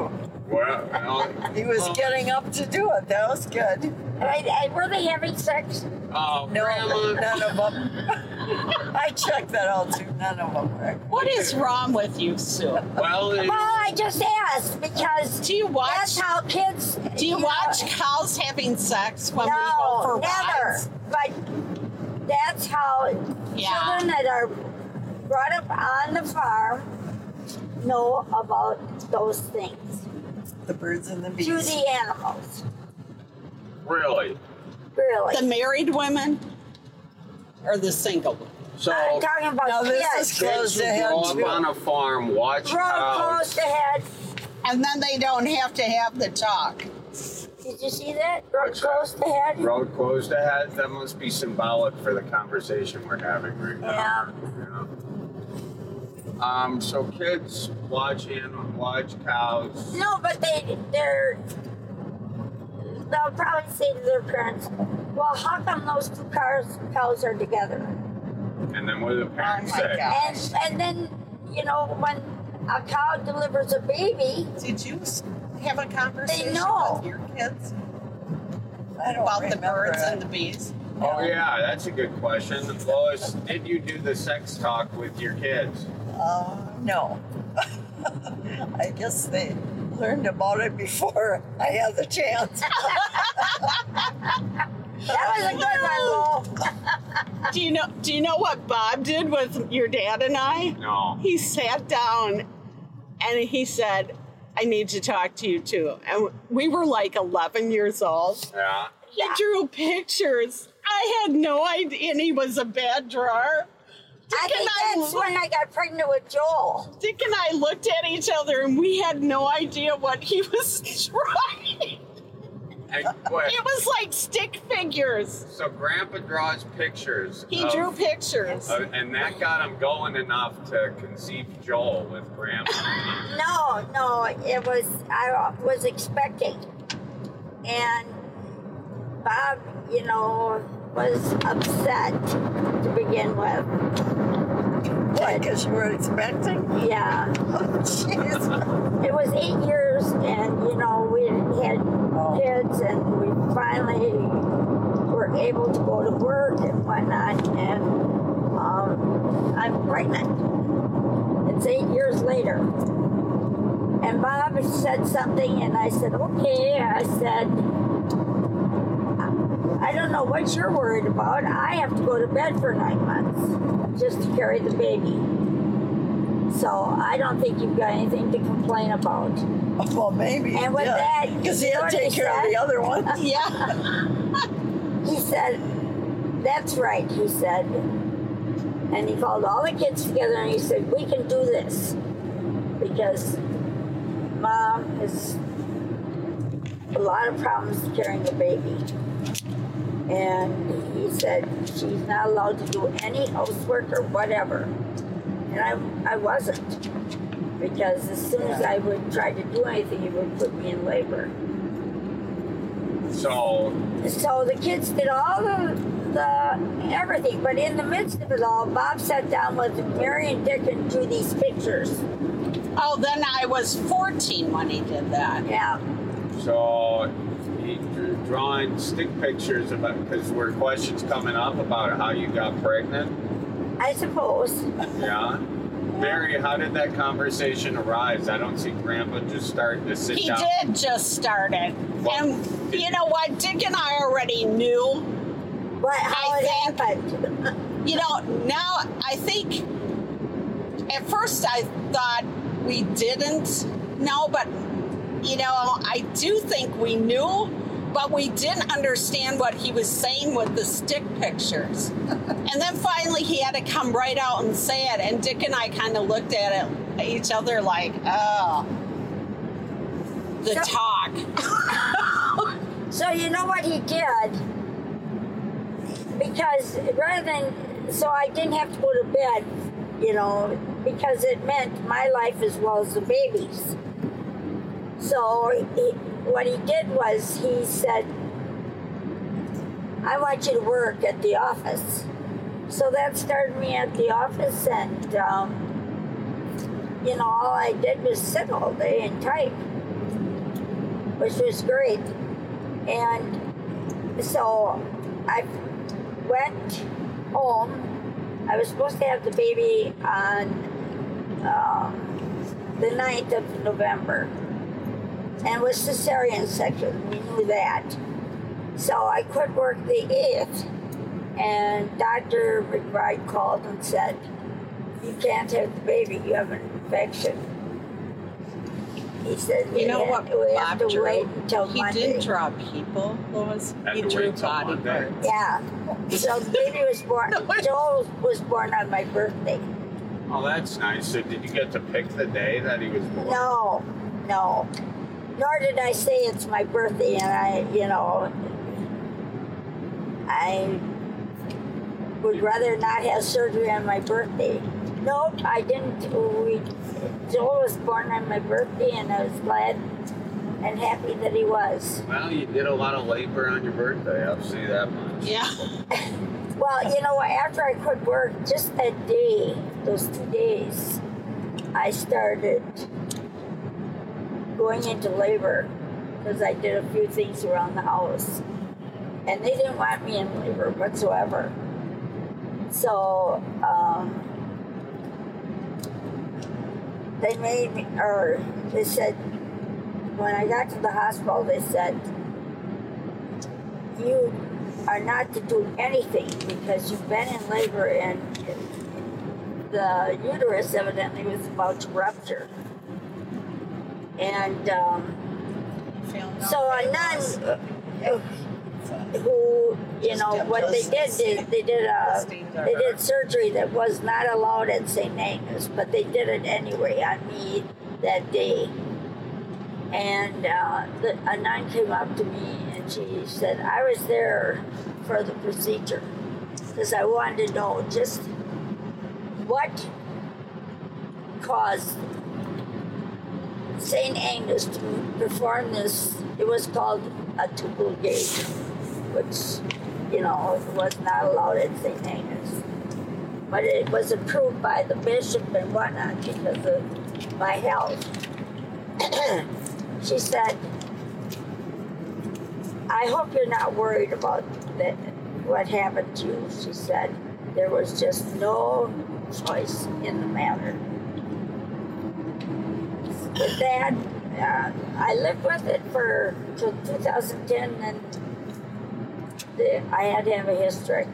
Well, well, He was well, getting up to do it. That was good. I, I, were they having sex? Oh, No, Grandma. none of them. I checked that out too. None of them were. What is wrong with you, Sue? Well, it, Well, I just asked because Do you watch? that's how kids. Do you know, watch cows having sex when no, we go for never. rides? But that's how Yeah. children that are brought up on the farm know about those things. The birds and the bees. To the animals, really. really. The married women or the single women? So, I'm talking about Now, this kids. is kids close who ahead, grow up too. on a farm, watch Road cows. close ahead. And then they don't have to have the talk. Did you see that? Road What's that? close ahead. Road closed ahead. That must be symbolic for the conversation we're having right now. Yeah. Yeah. Um. So kids watch animals, watch cows. No, but they they're they'll probably say to their parents, "Well, how come those two cars cows are together?" And then what do the parents Oh my say? God. And and then you know when a cow delivers a baby, Did you have a conversation know. with your kids I don't about the remember birds it. and the bees? Oh yeah, that's a good question. Lois, did you do the sex talk with your kids? Uh, no. I guess they learned about it before I had the chance. that was a good one, Lou. Do you know? Do you know what Bob did with your dad and I? No. He sat down and he said, "I need to talk to you too." And we were like eleven years old. Yeah. He drew pictures. I had no idea, and he was a bad drawer. Dick I and think I that's lo- when I got pregnant with Joel. Dick and I looked at each other, and we had no idea what he was drawing. And, wait, It was like stick figures. so Grandpa draws pictures. He of- drew pictures. Uh, and that got him going enough to conceive Joel with Grandpa. No, no, it was I was expecting, and Bob, you know, was upset to begin with. Why? Because you were expecting? Yeah. Oh, jeez. It was eight years, and you know we had kids, and we finally were able to go to work and whatnot, and um, I'm pregnant. It's eight years later, and Bob said something, and I said, "Okay." I said, "I don't know what you're worried about. I have to go to bed for nine months just to carry the baby. So I don't think you've got anything to complain about." Well, maybe. And with yeah. that, Because he you know had to what take he care of said? the other one. Yeah. He said, "That's right," he said. And he called all the kids together and he said, "We can do this because Mom has a lot of problems carrying the baby." And he said she's not allowed to do any housework or whatever. And I, I wasn't, because as soon as I would try to do anything, it would put me in labor. So, So the kids did all the, the everything, but in the midst of it all, Bob sat down with Mary and Dick and drew these pictures. Oh, then I was fourteen when he did that. Yeah. so he drew drawing stick pictures about, because were questions coming up about how you got pregnant? I suppose. Yeah. Mary, how did that conversation arise? I don't see Grandpa just starting to sit He down. did just start it. And you know what? Dick and I already knew. What, how I it think, happened. You know, now I think at first I thought we didn't know, but you know, I do think we knew, but we didn't understand what he was saying with the stick pictures. And then finally he had to come right out and say it, and Dick and I kind of looked at it at each other like, oh, the So- talk. So you know what he did? Because rather than, so I didn't have to go to bed, you know, because it meant my life as well as the baby's. So he, what he did was he said, "I want you to work at the office." So that started me at the office, and um, you know, all I did was sit all day and type. which was great. And so I went home. I was supposed to have the baby on um, the ninth of November. And it was cesarean section. We knew that. So I could work the eighth. And Doctor McBride called and said, you can't have the baby, you have an infection. He said, You know we what have, we have Bob to drew? wait until He Monday. didn't draw people, Lois. Had He to drew wait till body Monday. parts. Yeah. So the baby was born, Joel was born on my birthday. Oh, that's nice. So did you get to pick the day that he was born? No, no. Nor did I say it's my birthday, and I, you know, I would rather not have surgery on my birthday. No, I didn't. We, Joel was born on my birthday, and I was glad and happy that he was. Well, you did a lot of labor on your birthday. I'll see that much. Yeah. Well, you know, after I quit work, just that day, those two days, I started going into labor because I did a few things around the house. And they didn't want me in labor whatsoever. So, um, they made me, or they said, when I got to the hospital, they said, you are not to do anything because you've been in labor and the uterus evidently was about to rupture. And um, so a nun uh, who, you know, what they did, they, they did a, they did surgery that was not allowed at Saint Agnes, but they did it anyway on me that day. And uh, the, a nun came up to me and she said, I was there for the procedure because I wanted to know just what caused Saint Agnes to perform this. It was called a tubal gate, which, you know, was not allowed at Saint Agnes. But it was approved by the bishop and whatnot because of my health. She said, I hope you're not worried about that, what happened to you. She said, there was just no choice in the matter. With that, uh, I lived with it for till two thousand ten, and the, I had to have a hysterectomy.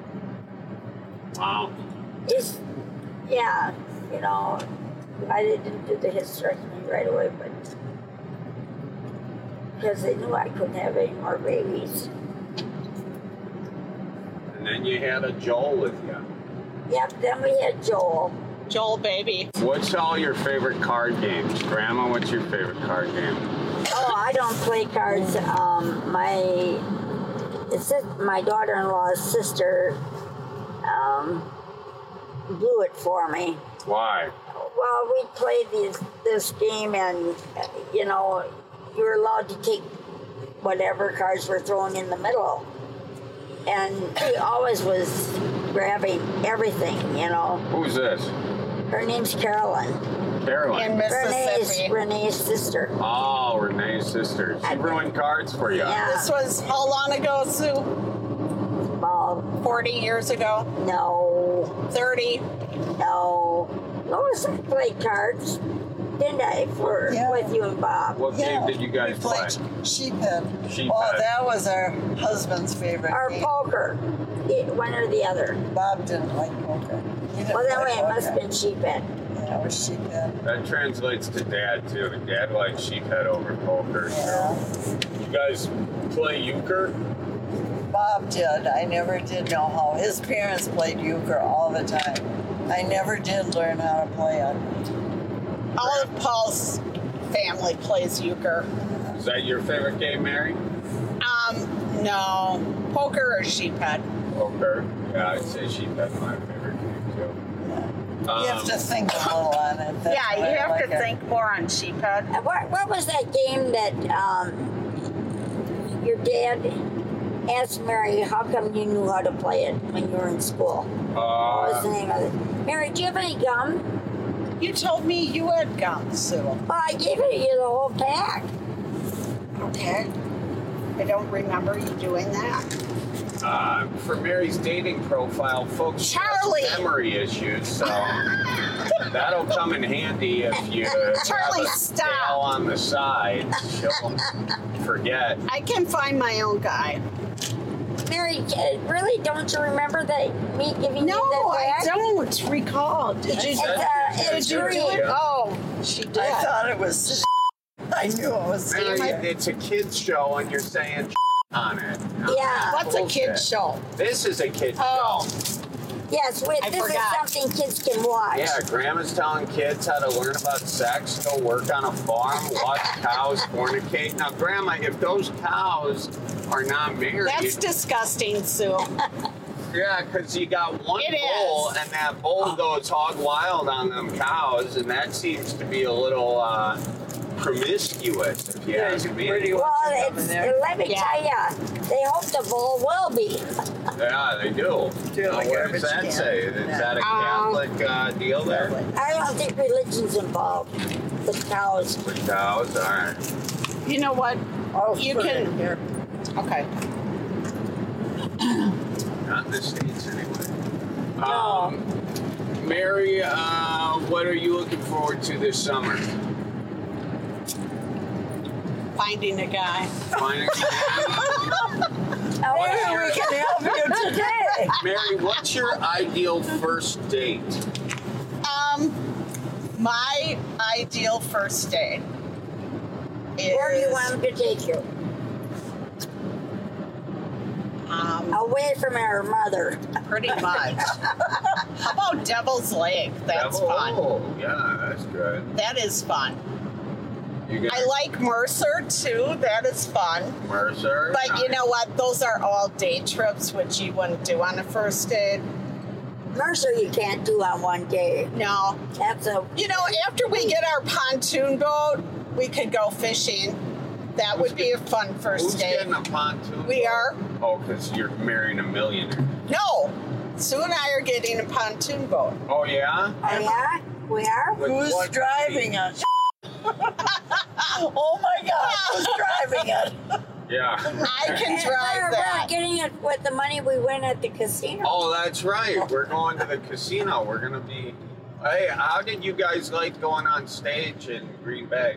Wow. It's, yeah, you know, I didn't do the hysterectomy right away, but because they knew I couldn't have any more babies. And then you had a Joel with you. Yep, then we had Joel. Joel baby. What's all your favorite card games? Grandma, what's your favorite card game? Oh, I don't play cards. Um, my it's just my daughter-in-law's sister um, blew it for me. Why? Well, we played these, this game, and you know, you were allowed to take whatever cards were thrown in the middle, and he always was grabbing everything. You know. Who's this? Her name's Carolyn. Carolyn. In Renee's, Mississippi. Renee's sister. Oh, Renee's sister. She ruined cards for you. Yeah. This was how long ago, Sue? About forty years ago? No. thirty? No. Lois played cards, didn't I, for Yeah. with you and Bob? What Yeah, game did you guys we play? played sheephead. Sheephead. Oh, that was our husband's favorite Or game. poker, e- one or the other. Bob didn't like poker. He didn't Well, then like way it must have poker. been sheephead. Yeah, it was sheephead. That translates to Dad, too. Dad likes sheephead over poker. Yeah. You guys play euchre? Bob did. I never did know how. His parents played euchre all the time. I never did learn how to play it. All of Paul's family plays euchre. Is that your favorite game, Mary? Um, no. Poker or sheephead? Poker. Yeah, I'd say sheephead's my favorite game, too. You have Um, to think a little on it. That's Yeah, why you I have like to it. think more on sheephead. Uh, What, what was that game that um, your dad asked Mary how come you knew how to play it when you were in school? What was the Uh, name of it? Mary, do you have any gum? You told me you had gum, Sue. Well, I gave it you the whole pack. Okay. I don't remember you doing that. Uh, for Mary's dating profile, folks Charlie! have memory issues, so that'll come in handy if you Charlie, have a stop. tail on the side. She'll forget. I can find my own guy. Mary, uh, really, don't you remember that me giving No, you that I bag? don't recall. Did you? It's, uh, it's Did you green. do it? Oh, she did. I thought it was. I knew it was. Mary, it's a kid's show, and you're saying on it. Yeah. What's a Bullshit. kid's show? This is a kid's Oh. show. Yes, wait, I this forgot. is something kids can watch. Yeah, Grandma's telling kids how to learn about sex, go work on a farm, watch cows fornicate. Now, Grandma, if those cows are not married... That's disgusting, Sue. Yeah, because you got one It bull, is. and that bull goes hog wild on them cows, and that seems to be a little uh, promiscuous, if you ask me. Well, it's, let me Yeah. tell you, they hope the bull will be. Yeah, they do. Do Now, like what garbage does that can. say? Is Yeah. that a Catholic uh, deal there? I don't think religion's involved. The cows. With cows? All right. You know what? Oh, You put it can- in here. Okay. Not in the States, anyway. Um, Mary, uh, what are you looking forward to this summer? Finding a guy. Finding Oh, Maybe we can help you today. Mary, what's your ideal first date? Um, my ideal first date is. Where do you want them to take you? Um, Away from our mother. pretty much. How about Devil's Lake? That's Devil- fun. Oh, yeah, that's good. That is fun. You I like Mercer too. That is fun. Mercer. But you know what? Those are all day trips, which you wouldn't do on a first date. Mercer you can't do on one day. No. That's a... You know, after we get our pontoon boat, we could go fishing. That would be a fun first Who's date. getting a pontoon? We are. Oh, because you're marrying a millionaire. No. Sue and I are getting a pontoon boat. Oh, yeah? Oh, yeah? We are? With Who's what driving money? it? Oh my God! Who's driving it? Yeah. I can And drive we're, that. we're getting it with the money we win at the casino. Oh, that's right. We're going to the casino. We're going to be... Hey, how did you guys like going on stage in Green Bay?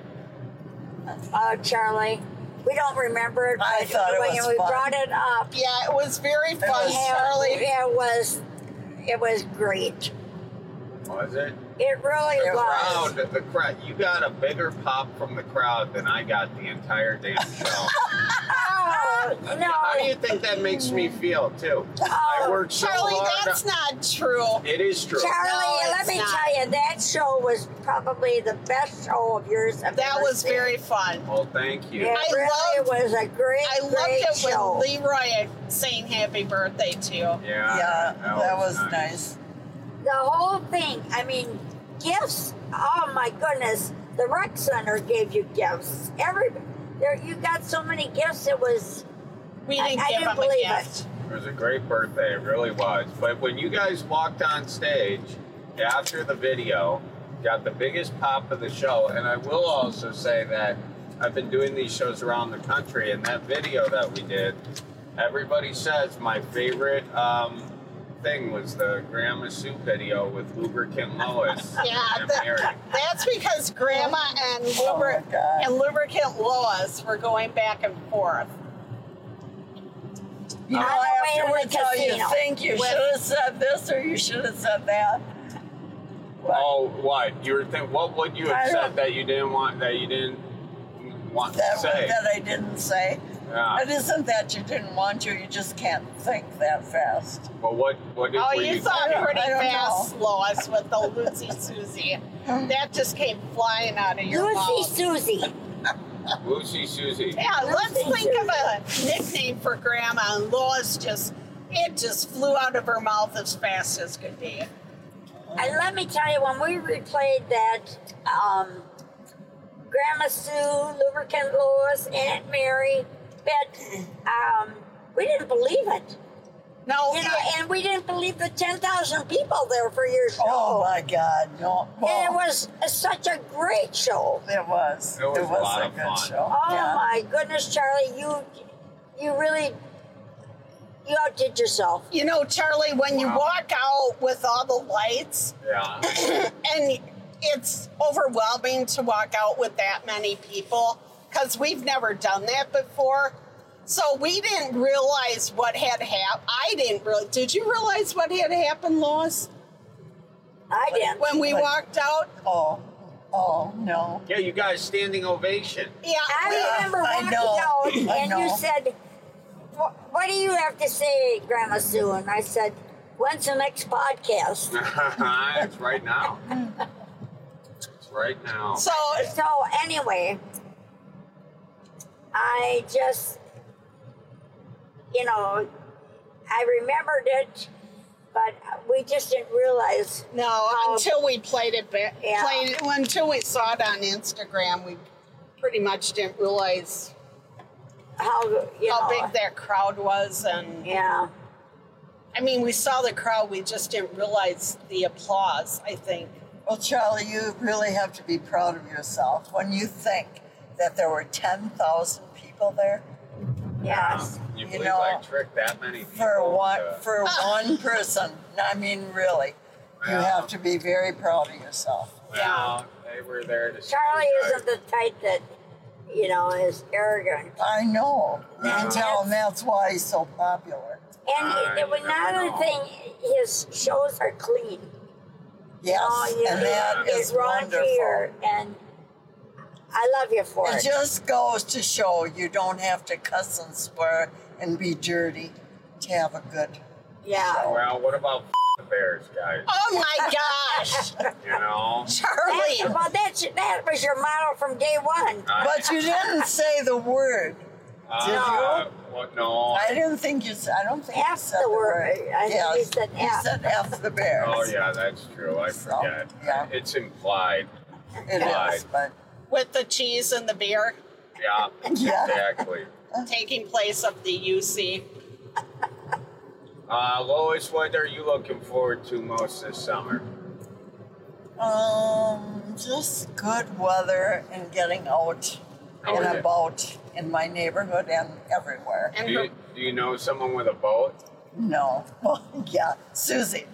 Uh, Charlie, we don't remember it, I but thought it when was we fun. brought it up, Yeah, it was very fun, yeah, Charlie. it was, it was great. Was it? It really The was. crowd, the crowd, you got a bigger pop from the crowd than I got the entire damn show. Oh, no. How do you think that makes me feel, too? I worked so Charlie, hard. that's not true. It is true. Charlie, No, let it's me not. tell you, that show was probably the best show of yours I've That ever was seen. very fun. Well, thank you. It I really loved- was a great, I loved great it show. when Leroy saying happy birthday to you. Yeah, Yeah, that was nice. The whole thing, I mean, gifts, oh my goodness. The rec center gave you gifts. Every, there, you got so many gifts, it was... We I- didn't I give didn't him a believe gift. it. It was a great birthday. It really was. But when you guys walked on stage after the video, got the biggest pop of the show. And I will also say that I've been doing these shows around the country, and that video that we did, everybody says my favorite um, thing was the Grandma Sue video with Lubricant Lois Yeah, and that- Mary. that's because Grandma and, Lubri- and Lubricant Lois were going back and forth. You know, On the way to the afterwards, how you casino. think you With- should have said this or you should have said that. Oh, what you were think? What would you I have don't- said that you didn't want? That you didn't want That, to say? that I didn't say. Yeah. It isn't that you didn't want to, you just can't think that fast. Well, what what did Oh, were you you thought thinking? pretty I don't fast, Lois, with the Lucy Susie. That just came flying out of your Lucy mouth. Susie. Lucy Susie. Yeah, let's Lucy think of a nickname for Grandma, and Lois just, it just flew out of her mouth as fast as could be. And let me tell you, when we replayed that, um, Grandma Sue, Lubricant Lois, Aunt Mary, Bet, um, we didn't believe it. No. You know, and we didn't believe the ten thousand people there for your show. Oh, my God. No. And it was a, such a great show. It was. It was, it a was lot a of good fun. show. Oh, Yeah. my goodness, Charlie, you you really, you outdid yourself. You know, Charlie, when you Wow. walk out with all the lights, Yeah. and it's overwhelming to walk out with that many people, because we've never done that before. So we didn't realize what had happened. I didn't really. Did you realize what had happened, Lois? I didn't. When we But- walked out? Oh, oh, no. Yeah, you guys standing ovation. Yeah. I remember I walking know. out, I and you know. said, "Wh- what do you have to say, Grandma Sue? And I said, when's the next podcast? It's right now. It's right now. So, So anyway, I just, you know, I remembered it, but we just didn't realize. no, how- until we played it back, Yeah. played it, until we saw it on Instagram, we pretty much didn't realize how you how know, big that crowd was. And Yeah. I mean, we saw the crowd, we just didn't realize the applause, I think. Well, Charlie, you really have to be proud of yourself when you think that there were ten thousand people there. Yes. You You believe know, I tricked that many people? For one, to- for one person. I mean, really, you Yeah. have to be very proud of yourself. Well, they were there to see Charlie you guys. isn't the type that, you know, is arrogant. I know. You Yeah. can tell, and that's why he's so popular. And Uh, it was you never another know. thing, his shows are clean. Yes, Oh, you and get- that get is raunchy wonderful. or- and I love you for It it. just goes to show you don't have to cuss and swear and be dirty to have a good Yeah. Well, what about the Bears, guys? Oh my gosh! You know? Charlie! That, well, that's, that was your motto from day one. I- But you didn't say the word. Uh, Did you? What? No. I didn't think you said. I don't think you F said the the word. word. I think yes, you said you F. said F the Bears. Oh yeah, that's true. I So, forget. yeah. It's implied. It Implied. is, but With the cheese and the beer Yeah. Yeah. Exactly. taking place of the U C. Uh, Lois, what are you looking forward to most this summer? um, just good weather and getting out Oh, and yeah. about in my neighborhood and everywhere. And Do you, do you know someone with a boat? No, well, yeah, Susie.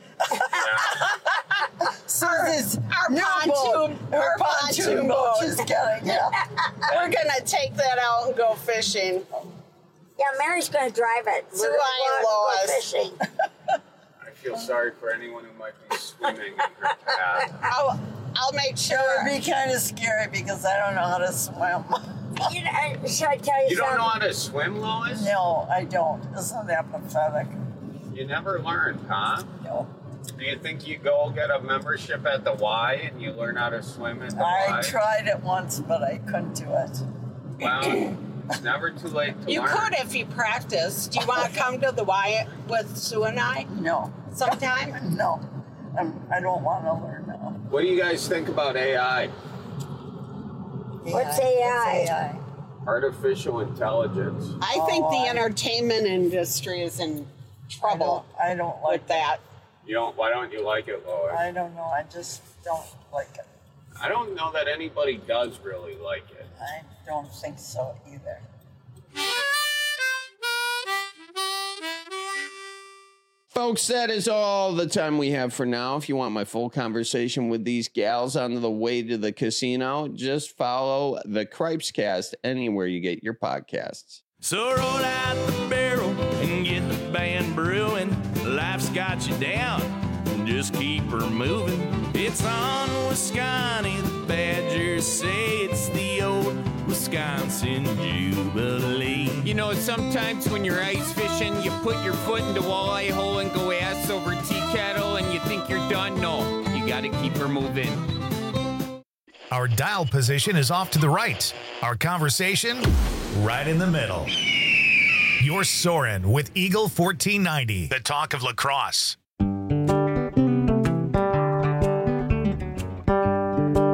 Susie's Our new pontoon- boat. Her our pontoon pontoon boat boat. she's getting. Yeah. We're gonna take that out and go fishing. Yeah, Mary's going to drive it. So We're gonna I, go out and go Lois. fishing. I feel sorry for anyone who might be swimming in her path. I'll, I'll make It sure. would be kind of scary because I don't know how to swim. You know, should I tell you, You don't something? know how to swim, Lois? No, I don't. Isn't that pathetic? You never learned, huh? No. Do you think you go get a membership at the Y and you learn how to swim at the I Y? tried it once, but I couldn't do it. Well, it's never too late to You learn. could if you practice. Do you want to come to the Y with Sue and I No. sometime? No. I'm, I don't want to learn now. What do you guys think about A I? What's A I? What's A I? Artificial intelligence. I think Oh, the I- entertainment industry is in I don't, trouble I don't like with that. You don't? Why don't you like it, Lois? I don't know. I just don't like it. I don't know that anybody does really like it. I don't think so either. Folks, that is all the time we have for now. If you want my full conversation with these gals on the way to the casino, just follow the Cripescast anywhere you get your podcasts. So roll out the barrel and get the band brewing. Life's got you down, just keep her moving. It's on Wisconsin, the Badgers say it's the old Wisconsin Jubilee. You know, sometimes when you're ice fishing, you put your foot in the walleye hole and go ass over tea kettle and you think you're done. No, you gotta keep her moving. Our dial position is off to the right. Our conversation, right in the middle. You're soaring with Eagle fourteen ninety, the talk of lacrosse.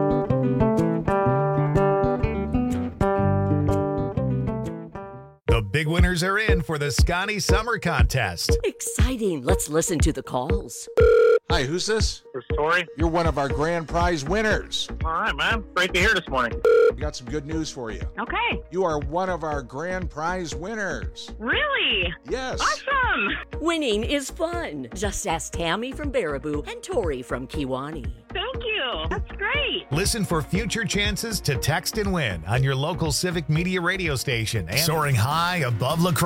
The Big winners are in for the Scotty Summer Contest. Exciting. Let's listen to the calls. Hi, who's this? This is Tori. You're one of our grand prize winners. All right, man. Great to hear this morning. We got some good news for you. Okay. You are one of our grand prize winners. Really? Yes. Awesome. Winning is fun. Just ask Tammy from Baraboo and Tori from Kiwani. Thank you. That's great. Listen for future chances to text and win on your local Civic Media radio station and soaring high above La Crosse.